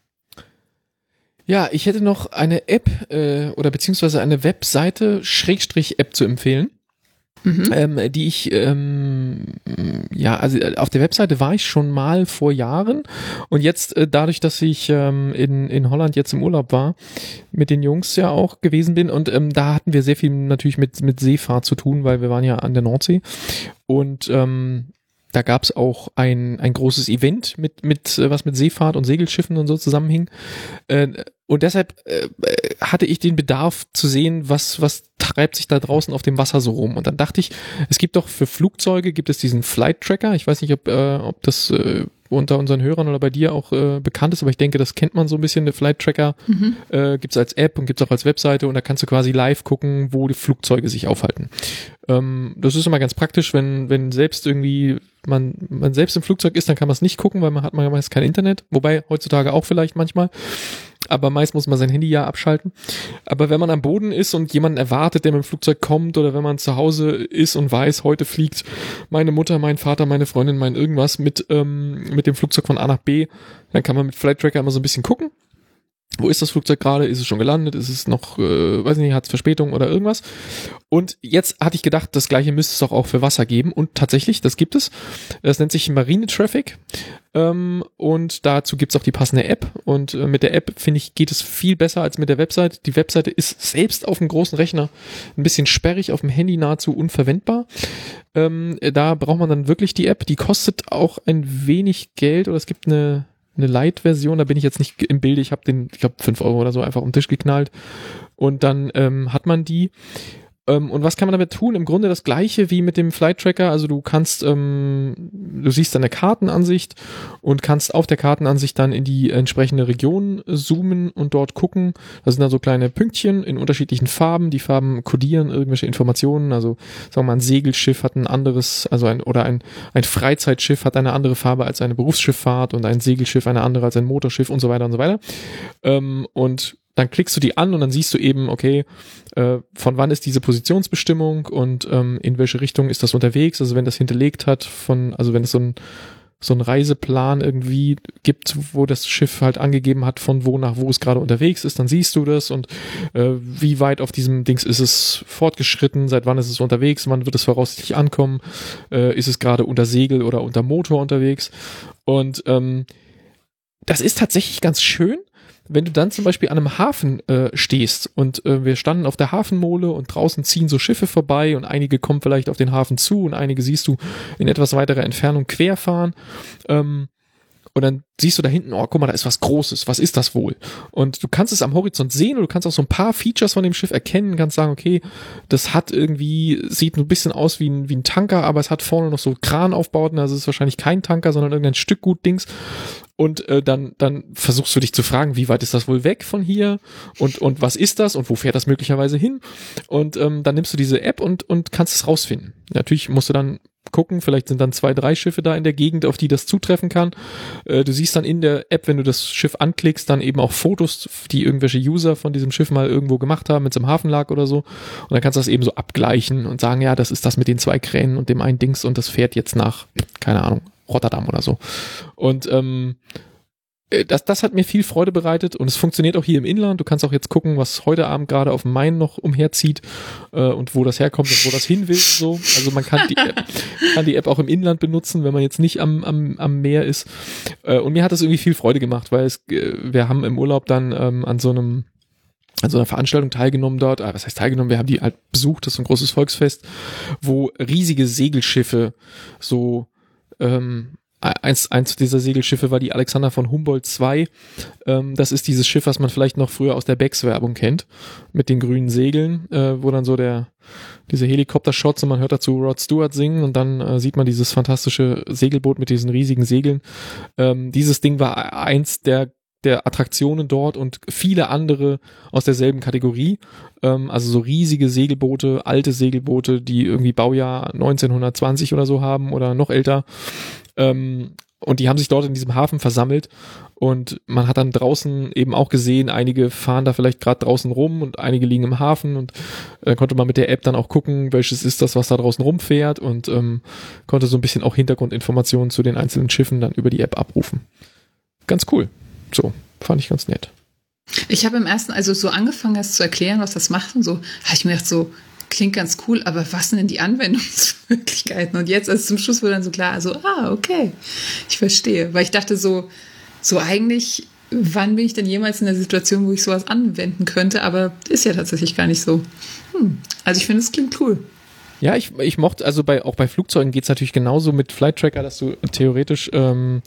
Ja, ich hätte noch eine App äh, oder beziehungsweise eine Webseite Schrägstrich App zu empfehlen, mhm. ähm, die ich, ähm, ja, also auf der Webseite war ich schon mal vor Jahren und jetzt äh, dadurch, dass ich ähm, in, in Holland jetzt im Urlaub war, mit den Jungs ja auch gewesen bin und ähm, da hatten wir sehr viel natürlich mit, mit Seefahrt zu tun, weil wir waren ja an der Nordsee und ähm, da gab es auch ein ein großes Event mit mit was mit Seefahrt und Segelschiffen und so zusammenhing. Äh, und deshalb äh, hatte ich den Bedarf zu sehen, was was treibt sich da draußen auf dem Wasser so rum. Und dann dachte ich, es gibt doch für Flugzeuge gibt es diesen Flight Tracker. Ich weiß nicht, ob äh, ob das äh, unter unseren Hörern oder bei dir auch äh, bekannt ist, aber ich denke, das kennt man so ein bisschen. Der Flight Tracker mhm. äh, gibt's als App und gibt's auch als Webseite und da kannst du quasi live gucken, wo die Flugzeuge sich aufhalten. Ähm, das ist immer ganz praktisch, wenn wenn selbst irgendwie man man selbst im Flugzeug ist, dann kann man es nicht gucken, weil man hat man meist kein Internet, wobei heutzutage auch vielleicht manchmal, aber meist muss man sein Handy ja abschalten. Aber wenn man am Boden ist und jemanden erwartet, der mit dem Flugzeug kommt oder wenn man zu Hause ist und weiß, heute fliegt meine Mutter, mein Vater, meine Freundin, mein irgendwas mit ähm, mit dem Flugzeug von A nach B, dann kann man mit Flight Tracker immer so ein bisschen gucken. Wo ist das Flugzeug gerade? Ist es schon gelandet? Ist es noch, äh, weiß nicht, hat es Verspätung oder irgendwas? Und jetzt hatte ich gedacht, das gleiche müsste es doch auch für Wasser geben. Und tatsächlich, das gibt es. Das nennt sich Marine Traffic. Ähm, und dazu gibt es auch die passende App. Und äh, mit der App, finde ich, geht es viel besser als mit der Website. Die Webseite ist selbst auf dem großen Rechner ein bisschen sperrig, auf dem Handy nahezu unverwendbar. Ähm, da braucht man dann wirklich die App. Die kostet auch ein wenig Geld oder es gibt eine eine Light-Version, da bin ich jetzt nicht im Bilde, ich habe den, ich glaube fünf Euro oder so einfach um den Tisch geknallt und dann ähm, hat man die. Ähm, und was kann man damit tun? Im Grunde das gleiche wie mit dem Flight Tracker, also du kannst, ähm, du siehst deine Kartenansicht und kannst auf der Kartenansicht dann in die entsprechende Region zoomen und dort gucken. Da sind dann so kleine Pünktchen in unterschiedlichen Farben, die Farben kodieren irgendwelche Informationen, also sagen wir mal ein Segelschiff hat ein anderes, also ein, oder ein, ein Freizeitschiff hat eine andere Farbe als eine Berufsschifffahrt und ein Segelschiff eine andere als ein Motorschiff und so weiter und so weiter. Ähm, und dann klickst du die an und dann siehst du eben, okay, äh, von wann ist diese Positionsbestimmung und ähm, in welche Richtung ist das unterwegs. Also wenn das hinterlegt hat von, also wenn es so ein so ein Reiseplan irgendwie gibt, wo das Schiff halt angegeben hat, von wo nach wo es gerade unterwegs ist, dann siehst du das und äh, wie weit auf diesem Dings ist es fortgeschritten, seit wann ist es unterwegs, wann wird es voraussichtlich ankommen, äh, ist es gerade unter Segel oder unter Motor unterwegs und ähm, das ist tatsächlich ganz schön. Wenn du dann zum Beispiel an einem Hafen äh, stehst und äh, wir standen auf der Hafenmole und draußen ziehen so Schiffe vorbei und einige kommen vielleicht auf den Hafen zu und einige siehst du in etwas weiterer Entfernung querfahren ähm, und dann siehst du da hinten, oh guck mal, da ist was Großes, was ist das wohl? Und du kannst es am Horizont sehen und du kannst auch so ein paar Features von dem Schiff erkennen, kannst sagen, okay, das hat irgendwie, sieht ein bisschen aus wie ein, wie ein Tanker, aber es hat vorne noch so Kranaufbauten, also es ist wahrscheinlich kein Tanker, sondern irgendein Stückgut-Dings. Und äh, dann dann versuchst du dich zu fragen, wie weit ist das wohl weg von hier und und was ist das und wo fährt das möglicherweise hin? Und ähm, dann nimmst du diese App und und kannst es rausfinden. Natürlich musst du dann gucken, vielleicht sind dann zwei, drei Schiffe da in der Gegend, auf die das zutreffen kann. Äh, du siehst dann in der App, wenn du das Schiff anklickst, dann eben auch Fotos, die irgendwelche User von diesem Schiff mal irgendwo gemacht haben, wenn es im Hafen lag oder so. Und dann kannst du das eben so abgleichen und sagen, ja, das ist das mit den zwei Kränen und dem einen Dings und das fährt jetzt nach, keine Ahnung, Rotterdam oder so. Und ähm, Das, das hat mir viel Freude bereitet und es funktioniert auch hier im Inland. Du kannst auch jetzt gucken, was heute Abend gerade auf dem Main noch umherzieht äh, und wo das herkommt und wo das hin will. So. Also man kann die, App, kann die App auch im Inland benutzen, wenn man jetzt nicht am, am, am Meer ist. Äh, und mir hat das irgendwie viel Freude gemacht, weil es, äh, wir haben im Urlaub dann ähm, an so einem an so einer Veranstaltung teilgenommen dort. Ah, was heißt teilgenommen? Wir haben die halt besucht. Das ist ein großes Volksfest, wo riesige Segelschiffe so ähm, Eins, eins dieser Segelschiffe war die Alexander von Humboldt zwei. Ähm, das ist dieses Schiff, was man vielleicht noch früher aus der Becks-Werbung kennt, mit den grünen Segeln, äh, wo dann so der diese Helikopter-Shots und man hört dazu Rod Stewart singen und dann äh, sieht man dieses fantastische Segelboot mit diesen riesigen Segeln. Ähm, dieses Ding war eins der der Attraktionen dort und viele andere aus derselben Kategorie. Ähm, also so riesige Segelboote, alte Segelboote, die irgendwie Baujahr neunzehnhundertzwanzig oder so haben oder noch älter. Ähm, und die haben sich dort in diesem Hafen versammelt und man hat dann draußen eben auch gesehen, einige fahren da vielleicht gerade draußen rum und einige liegen im Hafen und äh, konnte man mit der App dann auch gucken, welches ist das, was da draußen rumfährt und ähm, konnte so ein bisschen auch Hintergrundinformationen zu den einzelnen Schiffen dann über die App abrufen. Ganz cool. So, fand ich ganz nett. Ich habe im ersten, also so angefangen hast zu erklären, was das macht und so, habe ich mir gedacht, so, klingt ganz cool, aber was sind denn die Anwendungsmöglichkeiten? Und jetzt, also zum Schluss wurde dann so klar, also, ah, okay, ich verstehe. Weil ich dachte so, so eigentlich, wann bin ich denn jemals in der Situation, wo ich sowas anwenden könnte? Aber ist ja tatsächlich gar nicht so. Hm. Also ich finde, es klingt cool. Ja, ich, ich mochte, also bei auch bei Flugzeugen geht's natürlich genauso mit Flight Tracker, dass du theoretisch ähm,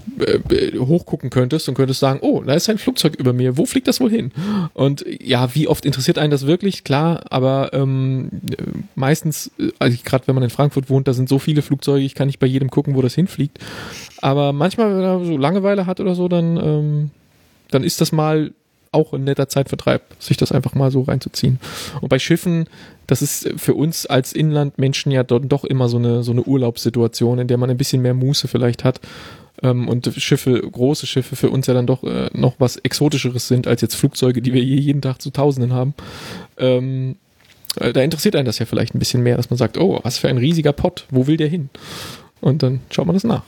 äh, hochgucken könntest und könntest sagen, oh, da ist ein Flugzeug über mir, wo fliegt das wohl hin? Und ja, wie oft interessiert einen das wirklich? Klar, aber ähm, meistens, also gerade wenn man in Frankfurt wohnt, da sind so viele Flugzeuge, ich kann nicht bei jedem gucken, wo das hinfliegt. Aber manchmal, wenn er so Langeweile hat oder so, dann, ähm, dann ist das mal auch ein netter Zeitvertreib, sich das einfach mal so reinzuziehen. Und bei Schiffen, das ist für uns als Inlandmenschen ja doch, doch immer so eine, so eine Urlaubssituation, in der man ein bisschen mehr Muße vielleicht hat. Ähm, und Schiffe, große Schiffe für uns ja dann doch äh, noch was Exotischeres sind als jetzt Flugzeuge, die wir hier jeden Tag zu Tausenden haben. Ähm, äh, da interessiert einen das ja vielleicht ein bisschen mehr, dass man sagt, oh, was für ein riesiger Pott, wo will der hin? Und dann schaut man das nach.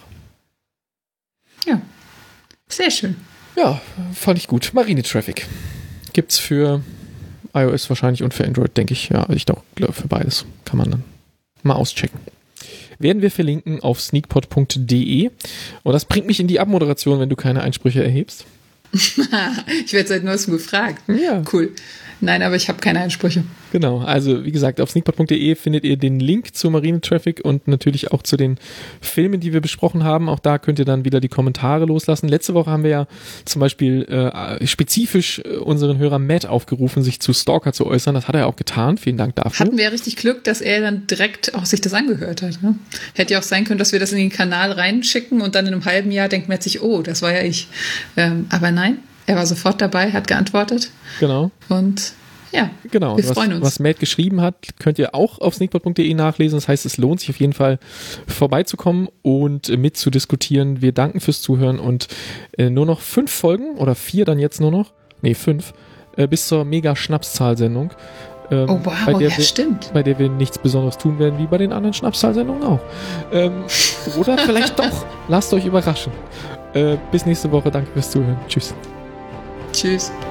Ja, sehr schön. Ja, fand ich gut. Marine Traffic. Gibt's für iOS wahrscheinlich und für Android, denke ich. Ja, ich doch glaube für beides. Kann man dann mal auschecken. Werden wir verlinken auf sneakpod punkt de. Und das bringt mich in die Abmoderation, wenn du keine Einsprüche erhebst. Ich werde seit neuestem gefragt. Ja. Cool. Nein, aber ich habe keine Einsprüche. Genau, also wie gesagt, auf sneakpod punkt de findet ihr den Link zu Marine Traffic und natürlich auch zu den Filmen, die wir besprochen haben. Auch da könnt ihr dann wieder die Kommentare loslassen. Letzte Woche haben wir ja zum Beispiel äh, spezifisch äh, unseren Hörer Matt aufgerufen, sich zu Stalker zu äußern. Das hat er auch getan. Vielen Dank dafür. Hatten wir ja richtig Glück, dass er dann direkt auch sich das angehört hat. Ne? Hätte ja auch sein können, dass wir das in den Kanal reinschicken und dann in einem halben Jahr denkt man sich, oh, das war ja ich. Ähm, aber nein. Er war sofort dabei, hat geantwortet. Genau. Und ja, genau. wir was, freuen uns. Was Matt geschrieben hat, könnt ihr auch auf sneakpod punkt de nachlesen. Das heißt, es lohnt sich auf jeden Fall vorbeizukommen und mitzudiskutieren. Wir danken fürs Zuhören und äh, nur noch fünf Folgen oder vier dann jetzt nur noch, nee, fünf, äh, bis zur Mega-Schnapszahl-Sendung. Ähm, oh wow, bei der ja wir, stimmt. Bei der wir nichts Besonderes tun werden, wie bei den anderen Schnapszahl-Sendungen auch. Ähm, oder vielleicht doch. Lasst euch überraschen. Äh, bis nächste Woche. Danke fürs Zuhören. Tschüss. Tschüss.